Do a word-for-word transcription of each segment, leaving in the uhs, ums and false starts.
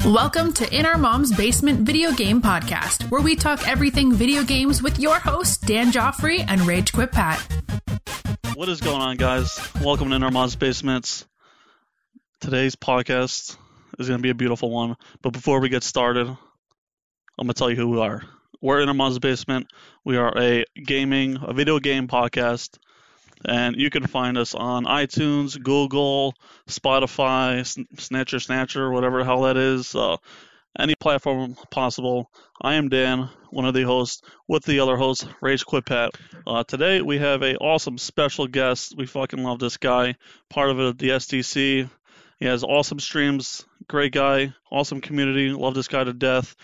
Welcome to In Our Mom's Basement Video Game Podcast, where we talk everything video games with your hosts, Dan Joffrey and Rage Quit Pat. What is going on, guys? Welcome to In Our Mom's Basements. Today's podcast is going to be a beautiful one. But before we get started, I'm going to tell you who we are. We're In Our Mom's Basement. We are a gaming, a video game podcast. And you can find us on iTunes, Google, Spotify, Snatcher Snatcher, whatever the hell that is. Uh, any platform possible. I am Dan, one of the hosts, with the other host, Rage Quit Pat. Uh, today we have a awesome special guest. We fucking love this guy. Part of it, the S D C. He has awesome streams. Great guy. Awesome community. Love this guy to death.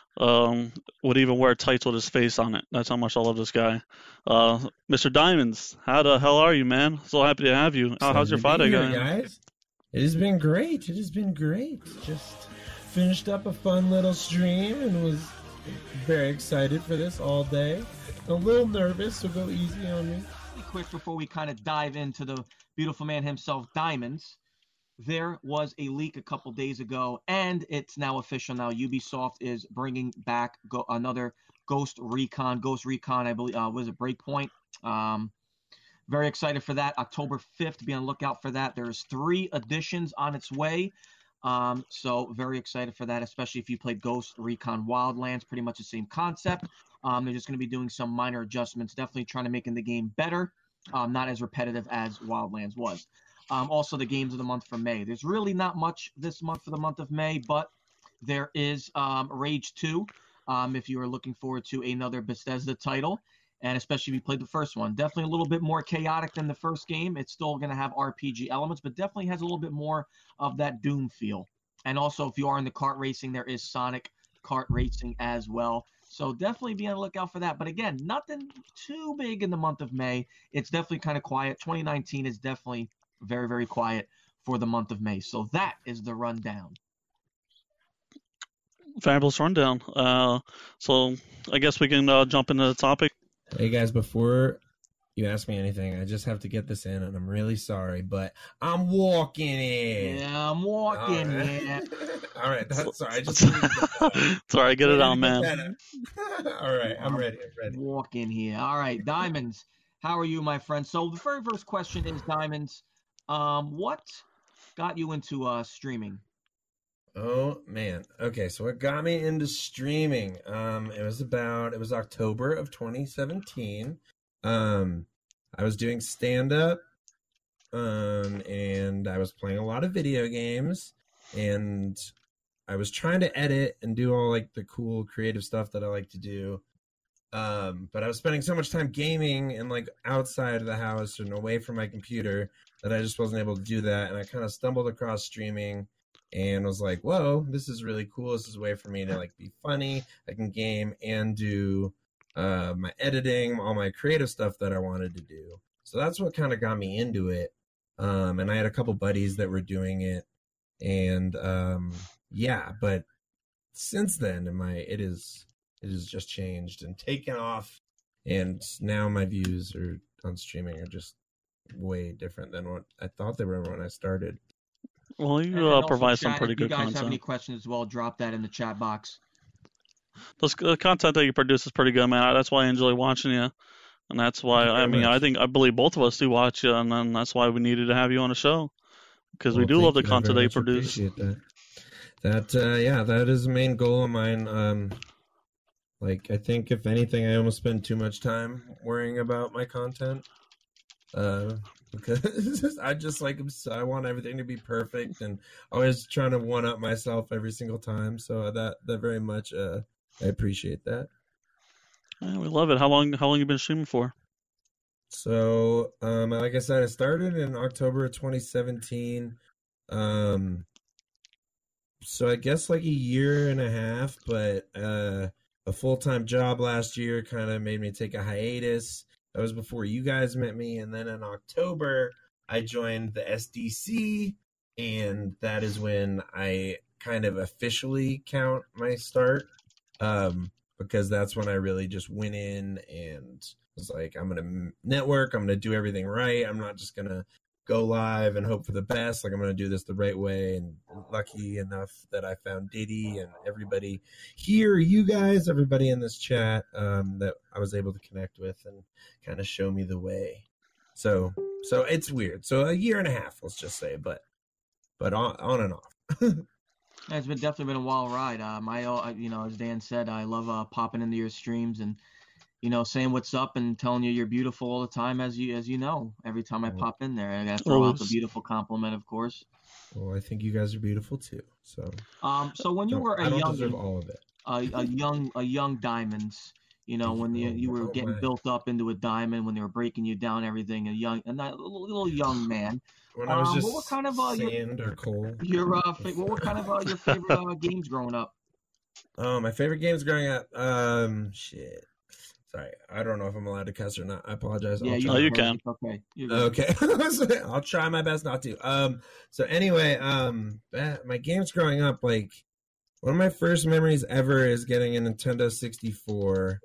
Um, would even wear tights with his face on it. That's how much I love this guy. Uh, Mister Diamonds, how the hell are you, man? So happy to have you. How, how's your Friday going? Guys? It has been great. It has been great. Just finished up a fun little stream and was very excited for this all day. A little nervous, so go easy on me. Quick before we kind of dive into the beautiful man himself, Diamonds. There was a leak a couple days ago, and it's now official. Now Ubisoft is bringing back go- another Ghost Recon. Ghost Recon, I believe, uh, was it Breakpoint? Um, very excited for that. October fifth, be on the lookout for that. There's three editions on its way, um, so very excited for that, especially if you played Ghost Recon Wildlands. Pretty much the same concept. Um, they're just going to be doing some minor adjustments, definitely trying to make the game better, um, not as repetitive as Wildlands was. Um, also, the games of the month for May. There's really not much this month for the month of May, but there is um, Rage two, um, if you are looking forward to another Bethesda title, and especially if you played the first one. Definitely a little bit more chaotic than the first game. It's still going to have R P G elements, but definitely has a little bit more of that Doom feel. And also, if you are into kart racing, there is Sonic kart racing as well. So definitely be on the lookout for that. But again, nothing too big in the month of May. It's definitely kind of quiet. twenty nineteen is definitely very, very quiet for the month of May. So that is the rundown. Fabulous rundown. Uh, so I guess we can uh, jump into the topic. Hey, guys, before you ask me anything, I just have to get this in, and I'm really sorry, but I'm walking in. Yeah, I'm walking All right. in. All right, that's sorry. I just Sorry, get it on, man. All right, I'm ready. I'm ready. Walk in here. All right, Diamonds, how are you, my friend? So the very first question is, Diamonds, um, what got you into uh, streaming? Oh man. Okay, so what got me into streaming? Um, it was about it was October of twenty seventeen. Um, I was doing stand-up, um, and I was playing a lot of video games, and I was trying to edit and do all like the cool creative stuff that I like to do. Um, but I was spending so much time gaming and like outside of the house and away from my computer that I just wasn't able to do that. And I kind of stumbled across streaming and was like, whoa, this is really cool. This is a way for me to like be funny. I can game and do uh, my editing, all my creative stuff that I wanted to do. So that's what kind of got me into it. Um, and I had a couple buddies that were doing it. And um, yeah, but since then, my it is it has just changed and taken off. And now my views are on streaming are just way different than what I thought they were when I started. Well, you uh, provide some pretty good content. If you guys have any questions as well, drop that in the chat box. The uh, content that you produce is pretty good, man. That's why I enjoy watching you. And that's why, I mean, much. I think, I believe both of us do watch you, and then that's why we needed to have you on the show. Because well, we do love the content that you produce. That, that uh, yeah, that is the main goal of mine. Um, like, I think, if anything, I almost spend too much time worrying about my content. Uh, because I just like, I want everything to be perfect and always trying to one up myself every single time. So that, that very much, uh, I appreciate that. Yeah, we love it. How long, how long you been streaming for? So, um, like I said, I started in October of twenty seventeen. Um, so I guess like a year and a half, but, uh, a full-time job last year kind of made me take a hiatus. That was before you guys met me. And then in October, I joined the S D C, and that is when I kind of officially count my start, um, because that's when I really just went in and was like, I'm going to network. I'm going to do everything right. I'm not just going to go live and hope for the best. Like I'm going to do this the right way, and lucky enough that I found Diddy and everybody here, you guys, everybody in this chat um, that I was able to connect with and kind of show me the way. So, so it's weird. So a year and a half, let's just say, but, but on, on and off. Yeah, it's been definitely been a wild ride. Uh, my, uh, you know, as Dan said, I love uh, popping into your streams and, you know, saying what's up and telling you you're beautiful all the time, as you as you know. Every time I pop in there, I gotta throw out the beautiful compliment, of course. Well, I think you guys are beautiful too. So, um, so when you don't, were a I don't young, deserve all of it. A, a young, a young Diamonds, you know, when you you were oh, getting my. built up into a diamond, when they were breaking you down, everything, a young, a little, little young man. When I was um, just what were kind of uh, sand your, or coal. Your uh, what were kind of uh, your favorite uh, games growing up? Oh, my favorite games growing up. Um, shit. Sorry, I don't know if I'm allowed to cuss or not. I apologize. Yeah, I'll you, oh, you can. Okay. Okay. I'll try my best not to. Um. So anyway, um, my games growing up, like one of my first memories ever is getting a Nintendo sixty-four,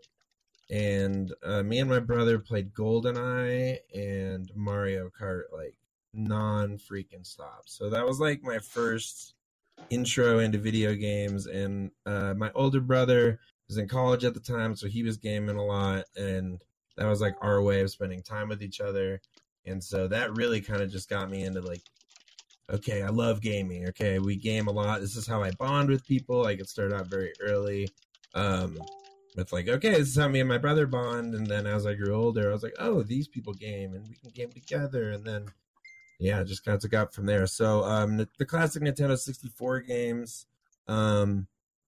and uh, me and my brother played GoldenEye and Mario Kart like non-freaking stop. So that was like my first intro into video games, and uh, my older brother was in college at the time, so he was gaming a lot, and that was like our way of spending time with each other. And so that really kind of just got me into like, okay, I love gaming. Okay, we game a lot. This is how I bond with people. Like it started out very early um, with like, okay, this is how me and my brother bond. And then as I grew older, I was like, oh, these people game and we can game together. And then, yeah, just kind of took out from there. So um, the classic Nintendo sixty-four games, um,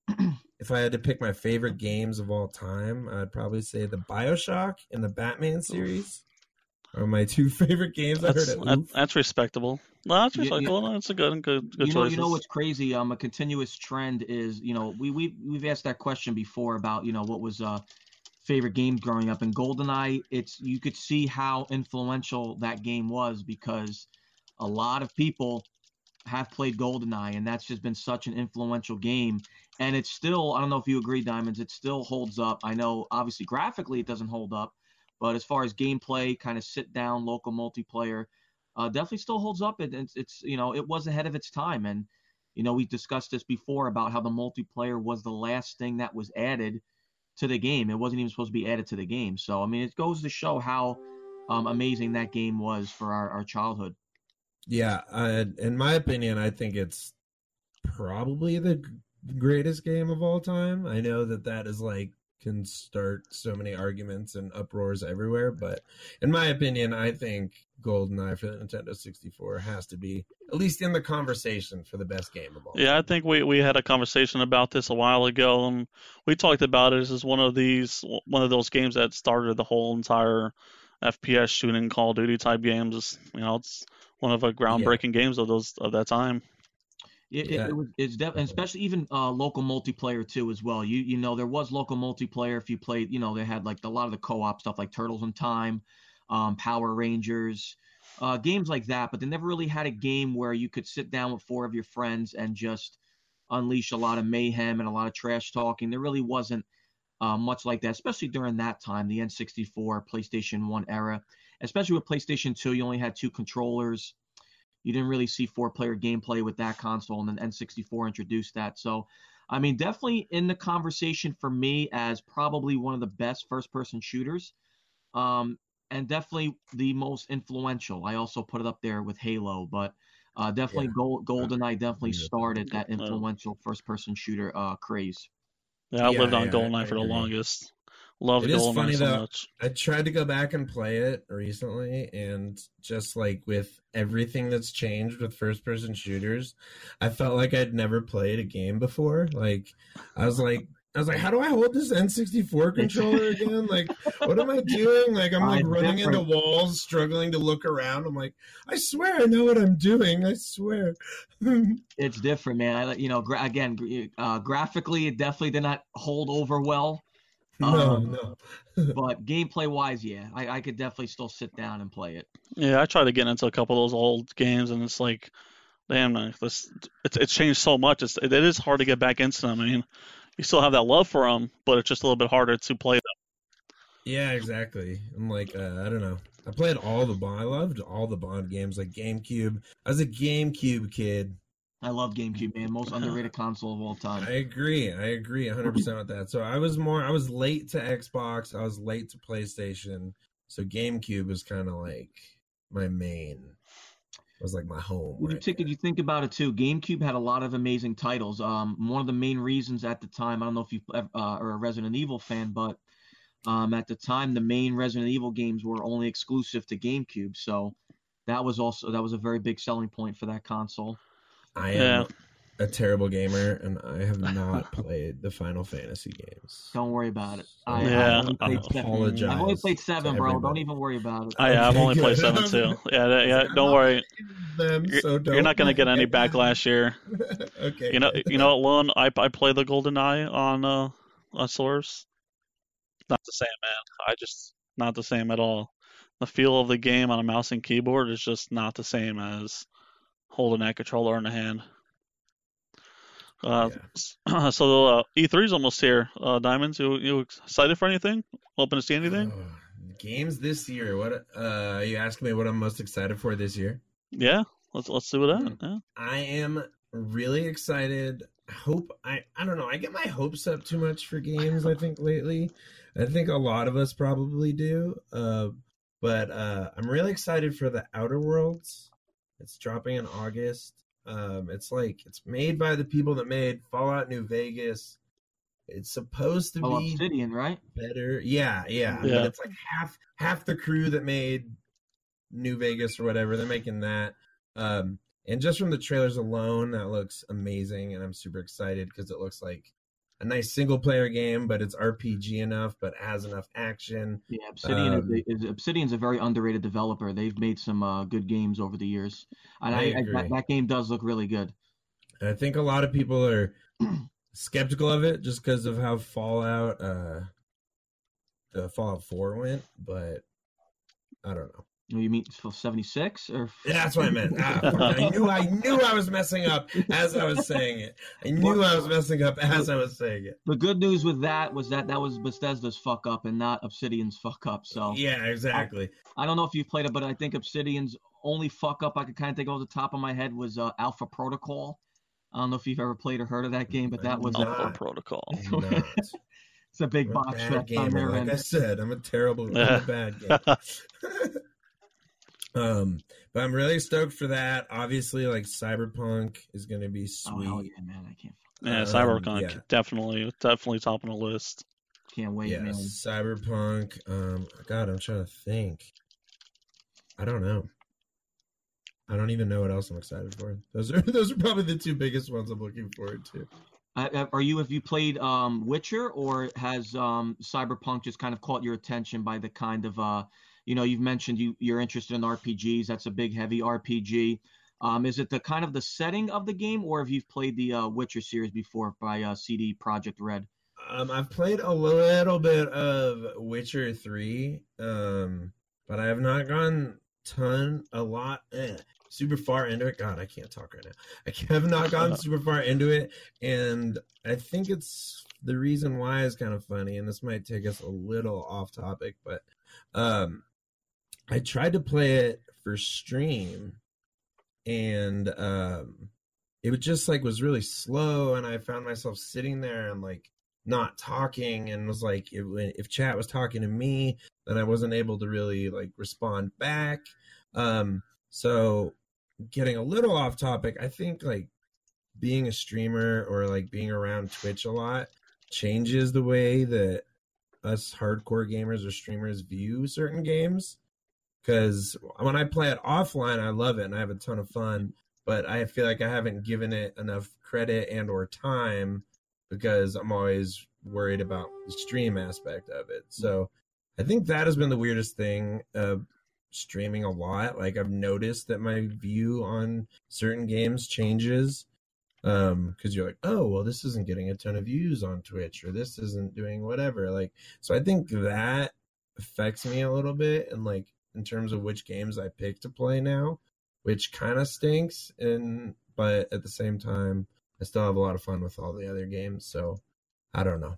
if I had to pick my favorite games of all time, I'd probably say the BioShock and the Batman series are my two favorite games. I That's, heard it. that, that's respectable. No, that's Yeah, respectable. yeah. No, it's a good, good, good You know, choices. you know what's crazy? Um, a continuous trend is, you know, we we we've asked that question before about, you know, what was uh favorite game growing up, and GoldenEye. It's you could see how influential that game was because a lot of people have played GoldenEye, and that's just been such an influential game. And it's still, I don't know if you agree, Diamonds, it still holds up. I know, obviously, graphically it doesn't hold up, but as far as gameplay, kind of sit down, local multiplayer, uh, definitely still holds up. It, it's, it's, you know, it was ahead of its time. And, you know, we discussed this before about how the multiplayer was the last thing that was added to the game. It wasn't even supposed to be added to the game. So, I mean, it goes to show how um, amazing that game was for our, our childhood. Yeah, uh, in my opinion, I think it's probably the g- greatest game of all time. I know that that is like can start so many arguments and uproars everywhere, but in my opinion, I think GoldenEye for the Nintendo sixty-four has to be at least in the conversation for the best game of all Yeah, I time. think we, we had a conversation about this a while ago, and we talked about it as one of these one of those games that started the whole entire F P S shooting Call of Duty type games. You know, it's one of the groundbreaking yeah. games of those of that time. It, yeah. it, it was it's def- especially even uh, local multiplayer too as well. You you know there was local multiplayer if you played. You know they had like a lot of the co-op stuff like Turtles in Time, um, Power Rangers, uh, games like that. But they never really had a game where you could sit down with four of your friends and just unleash a lot of mayhem and a lot of trash talking. There really wasn't uh, much like that, especially during that time, the N sixty-four, PlayStation one era. Especially with PlayStation two, you only had two controllers. You didn't really see four-player gameplay with that console, and then N sixty-four introduced that. So, I mean, definitely in the conversation for me as probably one of the best first-person shooters, um, and definitely the most influential. I also put it up there with Halo, but uh, definitely yeah. Gold, GoldenEye definitely started that influential first-person shooter uh, craze. Yeah, I yeah, lived on yeah, GoldenEye for the longest. Loved it is GoldenEye funny so though. much. I tried to go back and play it recently, and just like with everything that's changed with first-person shooters, I felt like I'd never played a game before. Like, I was like, I was like, how do I hold this N sixty-four controller again? Like, what am I doing? Like, I'm like running into walls, struggling to look around. I'm like, I swear I know what I'm doing. I swear. It's different, man. I, you know, gra- again, uh, graphically, it definitely did not hold over well. No, um, no. But gameplay wise, yeah, I, I could definitely still sit down and play it. Yeah, I tried to get into a couple of those old games, and it's like, damn, man, this it's it's changed so much. It's it is hard to get back into them. I mean, you still have that love for them, but it's just a little bit harder to play them. Yeah, exactly. I'm like, uh, I don't know. I played all the Bond. I loved all the Bond games, like GameCube. I was a GameCube kid. I love GameCube, man. Most underrated console of all time. I agree. I agree one hundred percent with that. So I was more, I was late to Xbox. I was late to PlayStation. So GameCube was kind of like my main. It was like my home. When you, Right think, you think about it too, GameCube had a lot of amazing titles. Um, one of the main reasons at the time, I don't know if you uh, are a Resident Evil fan, but um, at the time, the main Resident Evil games were only exclusive to GameCube. So that was also that was a very big selling point for that console. I am Yeah. a terrible gamer, and I have not played the Final Fantasy games. Don't worry about it. I, Yeah. I've only I played seven. apologize. I've only played to seven, bro. Don't everybody. even worry about it. I, yeah, I've Okay, only played good. seven too. Yeah, that- yeah. I'm Don't not worry. Them, You're, so don't you're not gonna get any worry. backlash here. Okay. You know, you know what, Lon? I I play the Golden Eye on uh on Source. Not the same, man. I just not the same at all. The feel of the game on a mouse and keyboard is just not the same as holding that controller in the hand. Uh, so uh, E three is almost here. Uh, Diamonds, you you excited for anything? Hoping to see anything? Oh, games this year. What? Uh, you asking me what I'm most excited for this year? Yeah, let's let's do that. Yeah. I am really excited. Hope I I don't know. I get my hopes up too much for games, I think lately. I think a lot of us probably do. Uh, but uh, I'm really excited for the Outer Worlds. It's dropping in August. Um, it's like it's made by the people that made Fallout New Vegas. It's supposed to Oh, be Obsidian, right? better. Yeah, yeah, Yeah. But it's like half half the crew that made New Vegas or whatever. They're making that. Um, and just from the trailers alone, that looks amazing, and I'm super excited because it looks like a nice single player game, but it's R P G enough, but has enough action. Yeah, Obsidian Um, is, is Obsidian's a very underrated developer. They've made some uh, good games over the years, and I I, I agree. that, that game does look really good. And I think a lot of people are skeptical of it just because of how Fallout, uh, the Fallout four went, but I don't know. You mean for seventy-six or? That's what I meant. Ah, fuck. I knew I knew I was messing up as I was saying it. I knew I was messing up as I was saying it. The good news with that was that that was Bethesda's fuck up and not Obsidian's fuck up. So Yeah, exactly. I don't know if you've played it, but I think Obsidian's only fuck up I could kind of think off the top of my head was uh, Alpha Protocol. I don't know if you've ever played or heard of that game, but that was No. uh, Alpha Protocol. I'm not. it's a big I'm a box bad check on gamer. their Like end. I said, I'm a terrible, I'm a bad gamer. um, but I'm really stoked for that. Obviously, like Cyberpunk is going to be Oh hell sweet. yeah, man! I can't Yeah, Um, Cyberpunk yeah. definitely definitely top on the list. can't wait, Yeah, man. Cyberpunk. Um, God, I'm trying to think. I don't know. I don't even know what else I'm excited for. Those are those are probably the two biggest ones I'm looking forward to. I, I- are you have you played um, Witcher, or has um, Cyberpunk just kind of caught your attention by the kind of uh, you know, you've mentioned you you're interested in R P Gs. That's a big heavy R P G. Um, is it the kind of the setting of the game, or have you played the uh, Witcher series before by uh, C D Projekt Red? Um, I've played a little bit of Witcher three, um, but I have not gone ton a lot eh, super far into it. God, I can't talk right now. I have not gone super far into it, and I think it's the reason why is kind of funny. And this might take us a little off topic, but um, I tried to play it for stream, and um, it was just like was really slow, and I found myself sitting there and like not talking, and was like if, if chat was talking to me, then I wasn't able to really like respond back. Um, so getting a little off topic, I think like being a streamer or like being around Twitch a lot changes the way that us hardcore gamers or streamers view certain games. Because when I play it offline, I love it and I have a ton of fun, but I feel like I haven't given it enough credit and or time because I'm always worried about the stream aspect of it. So I think that has been the weirdest thing of streaming a lot. Like I've noticed that my view on certain games changes um because you're like, oh well, this isn't getting a ton of views on Twitch, or this isn't doing whatever. Like, so I think that affects me a little bit, and like in terms of which games I pick to play now, which kind of stinks. And but at the same time, I still have a lot of fun with all the other games. So I don't know.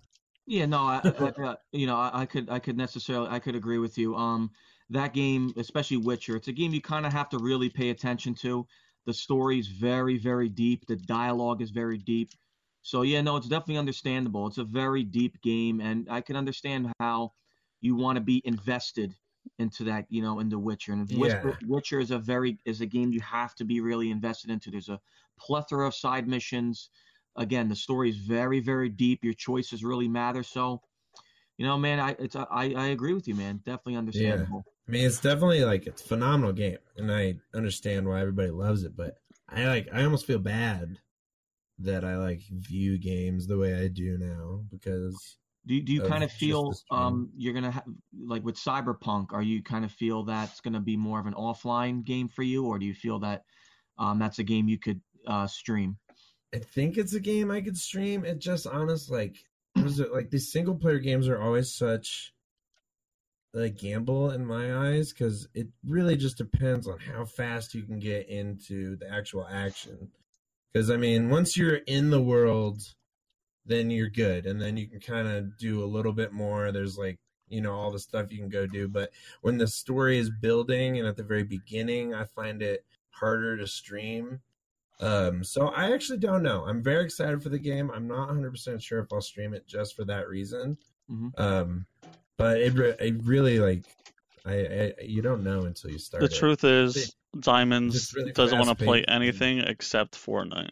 Yeah, no, I, I, I you know, I, I could, I could necessarily, I could agree with you. Um, that game, especially Witcher, it's a game you kind of have to really pay attention to. The story's very, very deep. The dialogue is very deep. So yeah, no, it's definitely understandable. It's a very deep game, and I can understand how you want to be invested into that, you know, in The Witcher. And Yeah. Witcher, Witcher is a very is a game you have to be really invested into. There's a plethora of side missions. Again, the story is very, very deep. Your choices really matter. So, you know, man, I it's I I agree with you, man. Definitely Yeah. understandable. I mean, it's definitely like it's a phenomenal game, and I understand why everybody loves it. But I like, I almost feel bad that I like view games the way I do now because Do you, do you of kind of just feel the stream. um you're gonna have like with Cyberpunk? Are you kind of feel that's gonna be more of an offline game for you, or do you feel that um that's a game you could uh stream? I think it's a game I could stream. It just honest like what is it like these single player games are always such a gamble in my eyes because it really just depends on how fast you can get into the actual action. Because I mean, once you're in the world, then you're good, and then you can kind of do a little bit more. There's like you know all the stuff you can go do, but when the story is building and at the very beginning, I find it harder to stream. Um, so I actually don't know. I'm very excited for the game. I'm not one hundred percent sure if I'll stream it just for that reason. hmm Um, but it, re- it really like I, I you don't know until you start The it. truth is, It's Diamonds really doesn't want to play fast-paced. anything except Fortnite.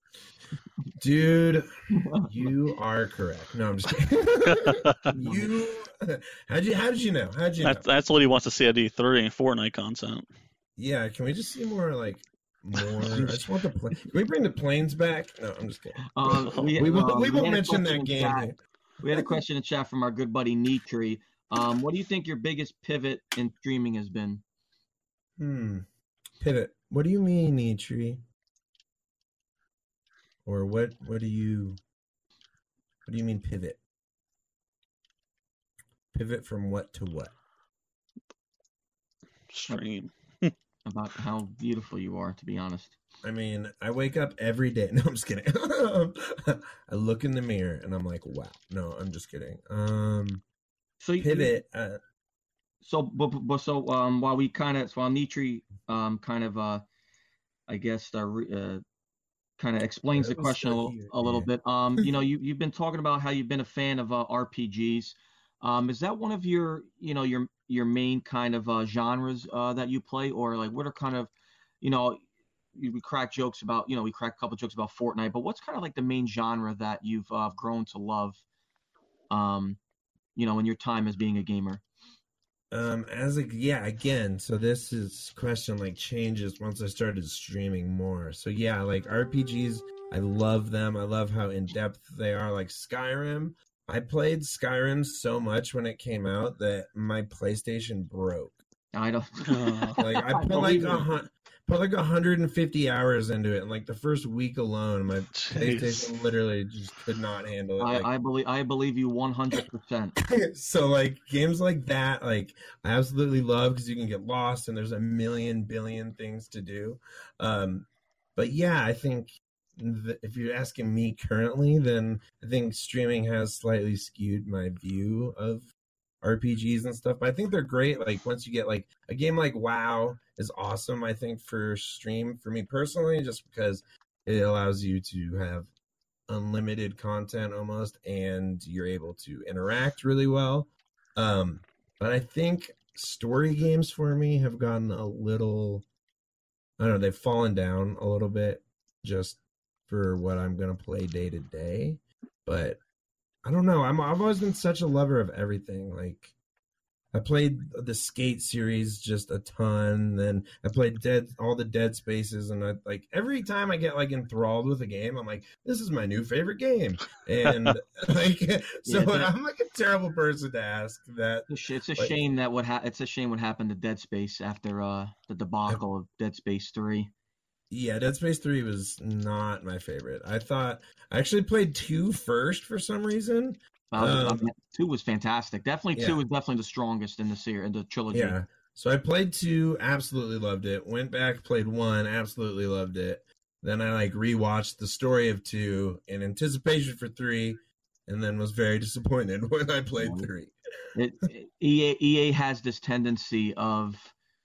Dude, you are correct. No, I'm just kidding. you how'd you how did you know? How'd you know? That's, that's what he wants to see at E three, Fortnite content. Yeah, can we just see more like more? I just want the plane. Can we bring the planes back? No, I'm just kidding. Um, we, We won't, um, we won't had a mention question that in game. chat. here. We had a question in chat from our good buddy Neetree. Um, what do you think your biggest pivot in streaming has been? Hmm. Pivot. What do you mean, Nietzsche? Or what? What do you? What do you mean pivot? Pivot from what to what? Stream. About how beautiful you are, to be honest. I mean, I wake up every day. No, I'm just kidding. I look in the mirror and I'm like, wow. No, I'm just kidding. Um, So you- pivot. Uh, So, but, but so um, while we kind of, so while Nitri um, kind of, uh, I guess, uh, re- uh, kind of explains the That was question a so little, cute, a little yeah. bit. Um, you know, you you've been talking about how you've been a fan of uh, R P Gs. Um, is that one of your, you know, your your main kind of uh, genres uh, that you play, or like what are kind of, you know, we we crack jokes about, you know, we crack a couple jokes about Fortnite, but what's kind of like the main genre that you've uh, grown to love, um, you know, in your time as being a gamer? Um, as a yeah, again, so this is question like changes once I started streaming more. So yeah, like R P Gs, I love them. I love how in depth they are. Like Skyrim, I played Skyrim so much when it came out that my PlayStation broke. I don't. Like I put like a hun- put like one hundred fifty hours into it, and like the first week alone, my Jeez. PlayStation literally just could not handle it. Like, I, I believe I believe you one hundred percent. so like games like that, like I absolutely love because you can get lost and there's a million billion things to do. Um, but yeah, I think th- if you're asking me currently, then I think streaming has slightly skewed my view of R P Gs and stuff. But I think they're great. Like once you get like a game like WoW is awesome. I think for stream for me personally, just because it allows you to have unlimited content almost, and you're able to interact really well. Um, but I think story games for me have gotten a little, I don't know, they've fallen down a little bit just for what I'm going to play day to day. But I don't know. I'm, I've always been such a lover of everything. Like, I played the Skate series just a ton. Then I played Dead, all the Dead Spaces, and I like every time I get like enthralled with a game, I'm like, this is my new favorite game. And like, so Yeah, that- I'm like a terrible person to ask that. It's a, sh- it's a Like- shame that what ha- it's a shame what happened to Dead Space after uh the debacle of Dead Space three. Yeah, Dead Space three was not my favorite. I thought I actually played two first for some reason. Uh, Um, two was fantastic. Definitely two yeah. is definitely the strongest in the series, in the trilogy. Yeah. So I played two, absolutely loved it. Went back, played one, absolutely loved it. Then I like rewatched the story of two in anticipation for three, and then was very disappointed when I played three. It, it, E A E A has this tendency of,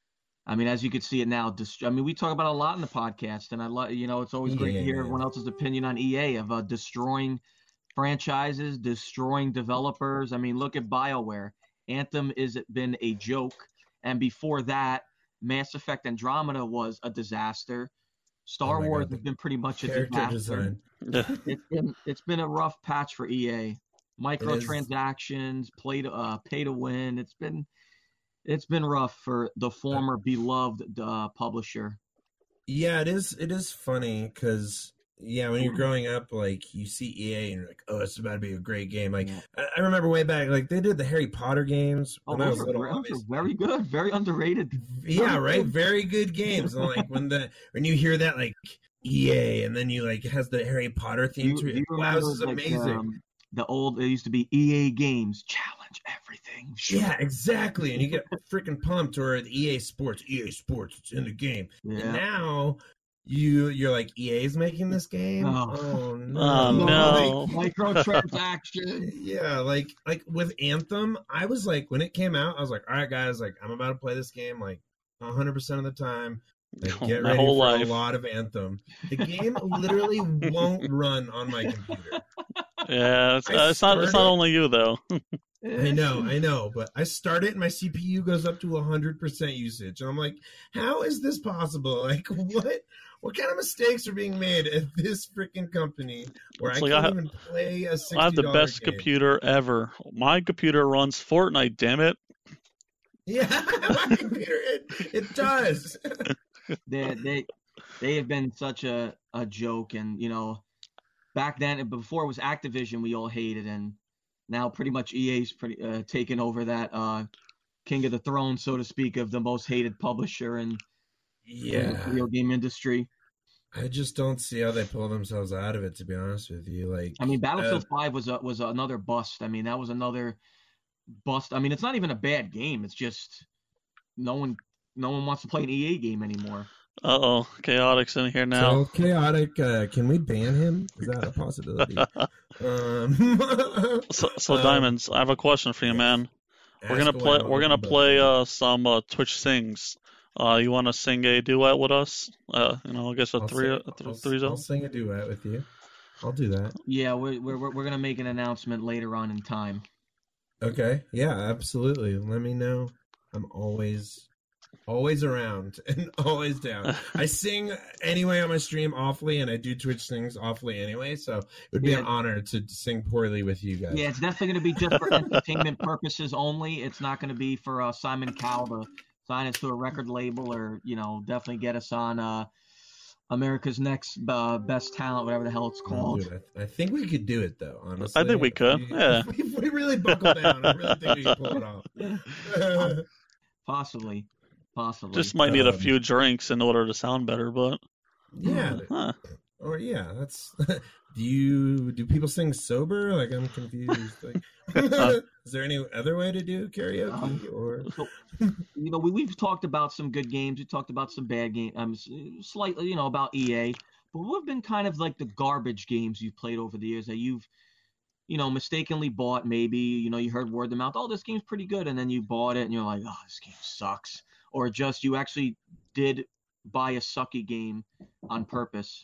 I mean, as you can see it now. Dist- I mean, we talk about it a lot in the podcast, and I love, you know, it's always great Yeah, to hear yeah. everyone else's opinion on E A of uh, destroying franchises, destroying developers. I mean, look at BioWare. Anthem has been a joke, and before that, Mass Effect Andromeda was a disaster. Star Oh my Wars God, has the been pretty much a Character disaster. design. It's been it's been a rough patch for E A. Microtransactions, play to uh, pay to win. It's been it's been rough for the former beloved uh, publisher. Yeah, it is. It is funny because yeah, when you're growing up, like you see E A and you're like, oh, it's about to be a great game. Like Yeah. I, I remember way back, like they did the Harry Potter games Oh, when I those was are, little. those are obviously. very good, very underrated. Yeah, right. Very good games. And like when the when you hear that like E A and then you like it has the Harry Potter Do theme you, to do it. you Wow, remember this is like, amazing. um, the old? It used to be E A Games challenge everything. Yeah, exactly. And you get freaking pumped, or the E A Sports, E A Sports, it's in the game. Yeah. And now you you're like, E A's making this game? Oh. Oh no. Oh, no. Like, microtransaction. Yeah, like like with Anthem, I was like, when it came out, I was like, all right, guys, like I'm about to play this game like one hundred percent of the time. Like, get My ready whole for life. a lot of Anthem. The game literally won't run on my computer. Yeah, it's, I uh, it's not. It's not started- only you though. I know, I know, but I start it and my C P U goes up to one hundred percent usage. And I'm like, how is this possible? Like, what what kind of mistakes are being made at this freaking company where It's I like can't I have- even play a sixty I have the dollars best game? computer ever. My computer runs Fortnite. Damn it! Yeah, my computer, it, it does. they they they have been such a, a joke, and you know, back then before it was Activision, we all hated, and now pretty much E A's pretty uh, taken over that uh, king of the throne, so to speak, of the most hated publisher in, in the Yeah, video game industry. I just don't see how they pull themselves out of it, to be honest with you. Like, I mean, Battlefield uh, five was a, was another bust. I mean, that was another bust. I mean, it's not even a bad game. It's just no one no one wants to play an E A game anymore. Uh oh, Chaotic's in here now. so chaotic. Uh, can we ban him? Is that a possibility? um, So, so um, Diamonds, I have a question for you, man. We're gonna ask play. away, We're gonna but- play uh, some uh, Twitch sings. Uh, you want to sing a duet with us? Uh, you know, I guess a I'll three, sing, a th- I'll, three I'll zone. sing a duet with you. I'll do that. Yeah, we're we're we're gonna make an announcement later on in time. Okay. Yeah, absolutely. Let me know. I'm always, always around and always down. I sing anyway on my stream awfully, and I do Twitch sings awfully anyway. So it would be Yeah. an honor to sing poorly with you guys. Yeah, it's definitely going to be just for entertainment purposes only. It's not going to be for uh, Simon Cowell to sign us to a record label or, you know, definitely get us on uh, America's Next uh, Best Talent, whatever the hell it's No, called. dude, I, I think we could do it though. Honestly, I think we could, If yeah. If we really buckle down, I really think we can pull it off. Possibly. Possibly. Just might need a Um, few drinks in order to sound better, but yeah. huh. Or yeah, that's. Do you do people sing sober? Like I'm confused. Like, is there any other way to do karaoke? Or So, you know, we, we've talked about some good games. We talked about some bad games. Um, s- slightly, you know, about E A. But what have been kind of like the garbage games you've played over the years that you've, you know, mistakenly bought? Maybe, you know, you heard word of mouth, oh, this game's pretty good, and then you bought it, and you're like, oh, this game sucks. Or just you actually did buy a sucky game on purpose.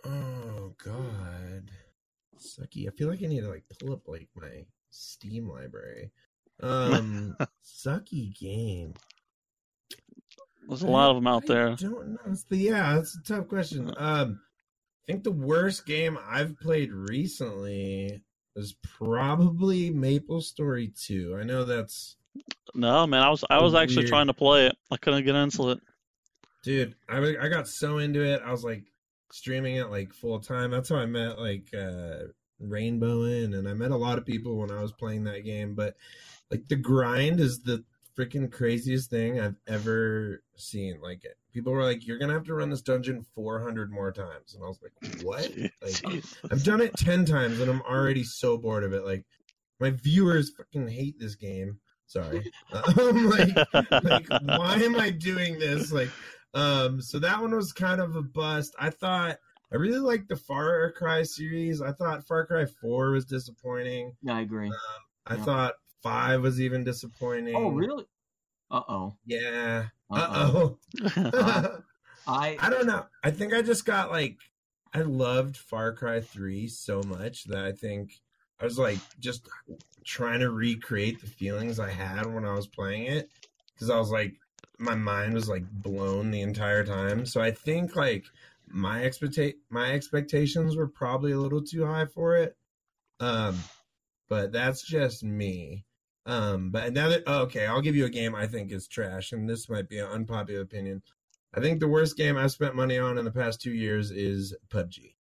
oh god, sucky. I feel like I need to like pull up like my Steam library. Um, sucky game. There's a lot of them out I there. don't know. It's the yeah. It's a tough question. Um, I think the worst game I've played recently was probably Maple Story two. I know that's No, man, I was I was actually Weird. trying to play it. I couldn't get into it. dude. I wa- I got so into it. I was like streaming it like full time. That's how I met like uh Rainbow in, and I met a lot of people when I was playing that game. But like the grind is the freaking craziest thing I've ever seen. Like people were like, "You're gonna have to run this dungeon four hundred more times," and I was like, "What?" Like I've done it ten times, and I'm already so bored of it. Like my viewers fucking hate this game. Sorry. Um, like, like why am I doing this? Like, um, so that one was kind of a bust. I thought I really like the Far Cry series. I thought Far Cry four was disappointing. Yeah, I agree. Um, I Yeah. thought five was even disappointing. Oh, really? Uh-oh. Yeah. Uh-oh. Uh-oh. I I don't know. I think I just got like, I loved Far Cry three so much that I think I was like just trying to recreate the feelings I had when I was playing it. Because I was like, my mind was like blown the entire time. So I think like my expecta- my expectations were probably a little too high for it. Um, but that's just me. Um, but now that, oh, okay, I'll give you a game I think is trash, and this might be an unpopular opinion. I think the worst game I've spent money on in the past two years is P U B G.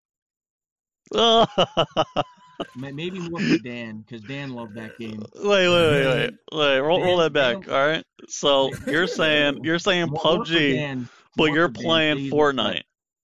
may- maybe more for Dan, because Dan loved that game. Wait, wait, wait, wait, wait. Roll, roll that back. Dan- All right. So you're saying you're saying More- P more U B for G, Dan, but more you're for Dan, playing please. Fortnite.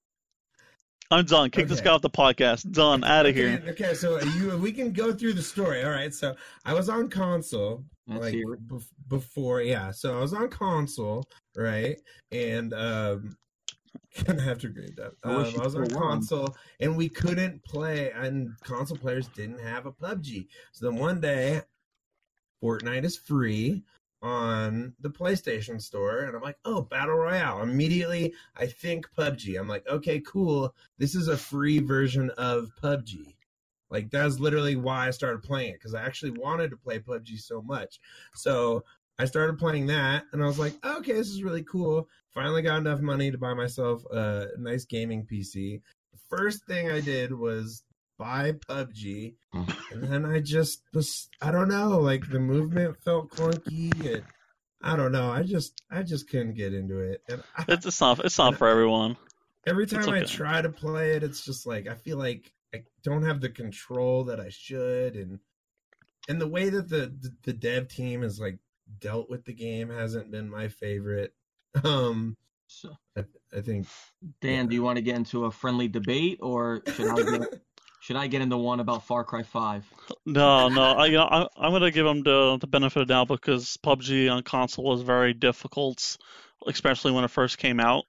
I'm done. Kick this Okay. guy off the podcast. Done. Out of Okay, here. okay, so you we can go through the story. All right, so I was on console. Let's like hear it. bef- before, yeah. So I was on console, right? And um, gonna have to grade that. I Um, wish you I was on still won. console, and we couldn't play, and console players didn't have a P U B G. So then one day, Fortnite is free on the PlayStation Store, and I'm like, oh, Battle Royale. Immediately, I think P U B G. I'm like, okay, cool. This is a free version of P U B G. Like, that's literally why I started playing it, because I actually wanted to play P U B G so much. So I started playing that, and I was like, okay, this is really cool. Finally got enough money to buy myself a nice gaming P C. The first thing I did was buy P U B G, and then I just was, I don't know, like the movement felt clunky, and I don't know, I just I just couldn't get into it. And I, It's, it's not. It's not for everyone. every time I okay. try to play it, it's just like I feel like I don't have the control that I should, and and the way that the the, the dev team has like dealt with the game hasn't been my favorite. Um, So, I, I think Dan, do you want to get into a friendly debate, or should I get, should I get into one about Far Cry five? No, no. I, you know, I, I'm gonna give him the the benefit of the doubt because P U B G on console was very difficult, especially when it first came out.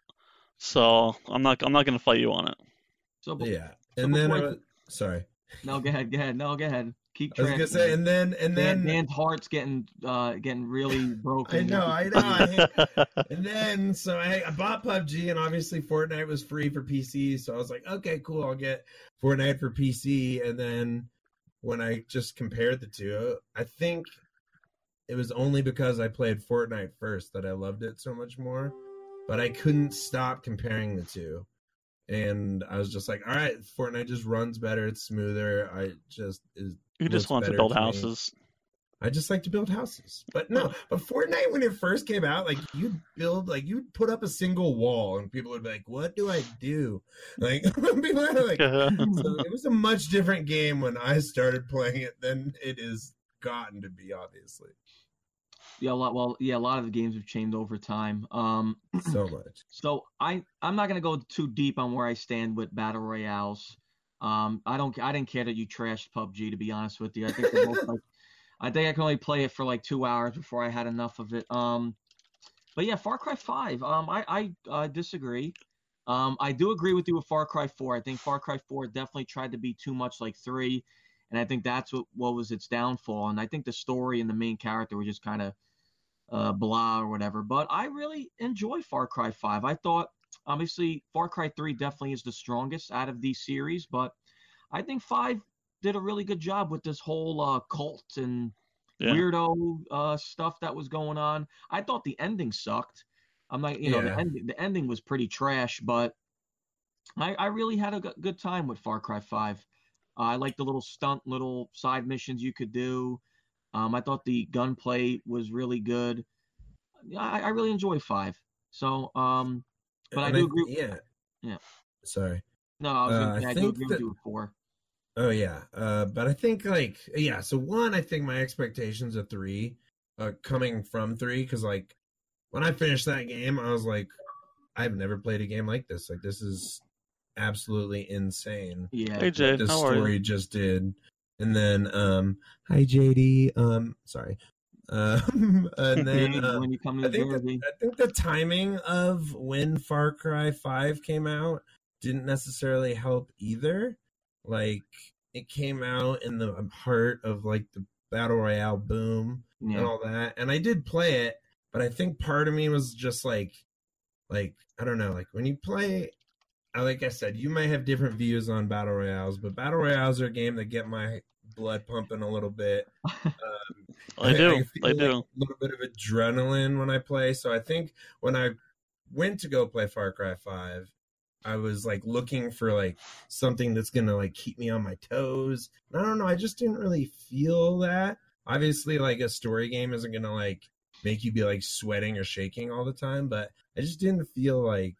So I'm not. I'm not gonna fight you on it. So, be- yeah. So And then I before I- was, sorry, no, go ahead, go ahead, no, go ahead. Keep I was track. gonna say, and then and Dan, then Dan's heart's getting uh getting really broken. I know, I know. I hate, and then so I, I bought P U B G, and obviously Fortnite was free for P C, so I was like, okay, cool, I'll get Fortnite for P C. And then when I just compared the two, I think it was only because I played Fortnite first that I loved it so much more. But I couldn't stop comparing the two, and I was just like, all right, Fortnite just runs better, it's smoother. I just is. You just looks want to better build me. houses. I just like to build houses. But no, but Fortnite, when it first came out, like you'd build, like you'd put up a single wall and people would be like, what do I do? Like, people are like, so it was a much different game when I started playing it than it is gotten to be, obviously. Yeah, a lot. Well, yeah, a lot of the games have changed over time. Um, So much. so I I'm not gonna go too deep on where I stand with battle royales. Um, I don't I didn't care that you trashed P U B G, to be honest with you. I think they're both like, I think I can only play it for like two hours before I had enough of it. Um, but yeah, Far Cry five. Um, I I uh, disagree. Um, I do agree with you with Far Cry four. I think Far Cry four definitely tried to be too much like three, and I think that's what what was its downfall. And I think the story and the main character were just kind of uh, blah or whatever. But I really enjoy Far Cry five. I thought obviously Far Cry three definitely is the strongest out of these series, but I think five did a really good job with this whole uh, cult and Yeah. weirdo uh, stuff that was going on. I thought the ending sucked. I'm like, you know, Yeah. the ending the ending was pretty trash, but I, I really had a g- good time with Far Cry five. Uh, I like the little stunt, little side missions you could do. Um, I thought the gunplay was really good. Yeah, I, I really enjoy five. So, um, but I And do agree. Yeah. Yeah. Sorry. No, I was Uh, gonna I say I do think agree that- with you with four. Oh yeah, uh, but I think like yeah. So one, I think my expectations of three, uh, coming from three, because like when I finished that game, I was like, I've never played a game like this. Like this is absolutely insane. Yeah. Hey Jay, The how are story you? just did, and then um, hi J D. Um, sorry. Um, and then Yeah, uh, when you come I to think Jersey. the, I think the timing of when Far Cry five came out didn't necessarily help either. Like, it came out in the heart of like the Battle Royale boom Yeah. and all that. And I did play it, but I think part of me was just like, like, I don't know, like when you play, like I said, you might have different views on Battle Royales, but Battle Royales are a game that get my blood pumping a little bit. Um, I do. I, I, I do. like a little bit of adrenaline when I play. So I think when I went to go play Far Cry five, I was like looking for like something that's gonna like keep me on my toes. And I don't know, I just didn't really feel that. Obviously, like a story game isn't gonna like make you be like sweating or shaking all the time, but I just didn't feel like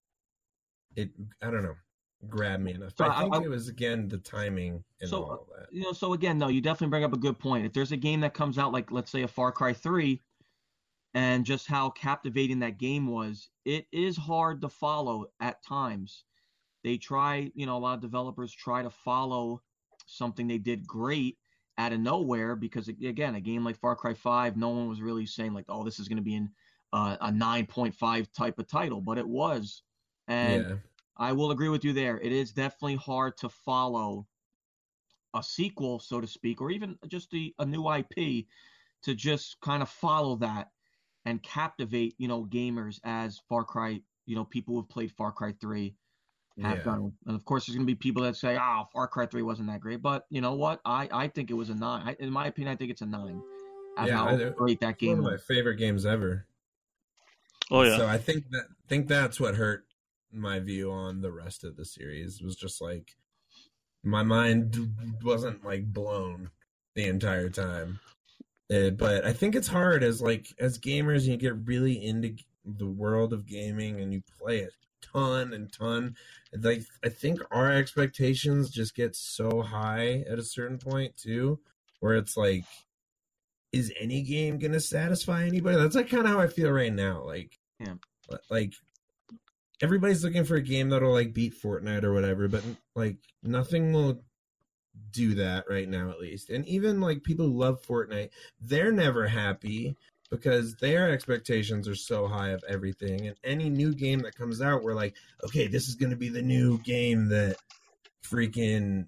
it. I don't know, grabbed me enough. So I think I- I- it was again the timing and So, all of that. You know, so again, no, you definitely bring up a good point. If there's a game that comes out like, let's say, a Far Cry three, and just how captivating that game was, it is hard to follow at times. They try, you know, a lot of developers try to follow something they did great out of nowhere because, again, a game like Far Cry five, no one was really saying like, oh, this is going to be in uh, a nine point five type of title, but it was. And Yeah, I will agree with you there. It is definitely hard to follow a sequel, so to speak, or even just a, a new I P to just kind of follow that and captivate, you know, gamers as Far Cry, you know, people who have played Far Cry three have yeah. done. And of course, there's going to be people that say, oh, Far Cry three wasn't that great. But you know what? I, I think it was a nine. I, in my opinion, I think it's a nine. At Yeah, how I- great that It's one game of my was. favorite games ever. Oh yeah. So I think that think that's what hurt my view on the rest of the series. It was just like my mind wasn't like blown the entire time. Uh, but I think it's hard as like as gamers, you get really into the world of gaming and you play a ton and ton. Like I think our expectations just get so high at a certain point too, where it's like, is any game gonna satisfy anybody? That's like kind of how I feel right now. Like, Yeah. like everybody's looking for a game that'll like beat Fortnite or whatever, but like nothing will do that right now, at least. And even like people who love Fortnite, they're never happy because their expectations are so high of everything. And any new game that comes out, we're like, okay, this is gonna be the new game that freaking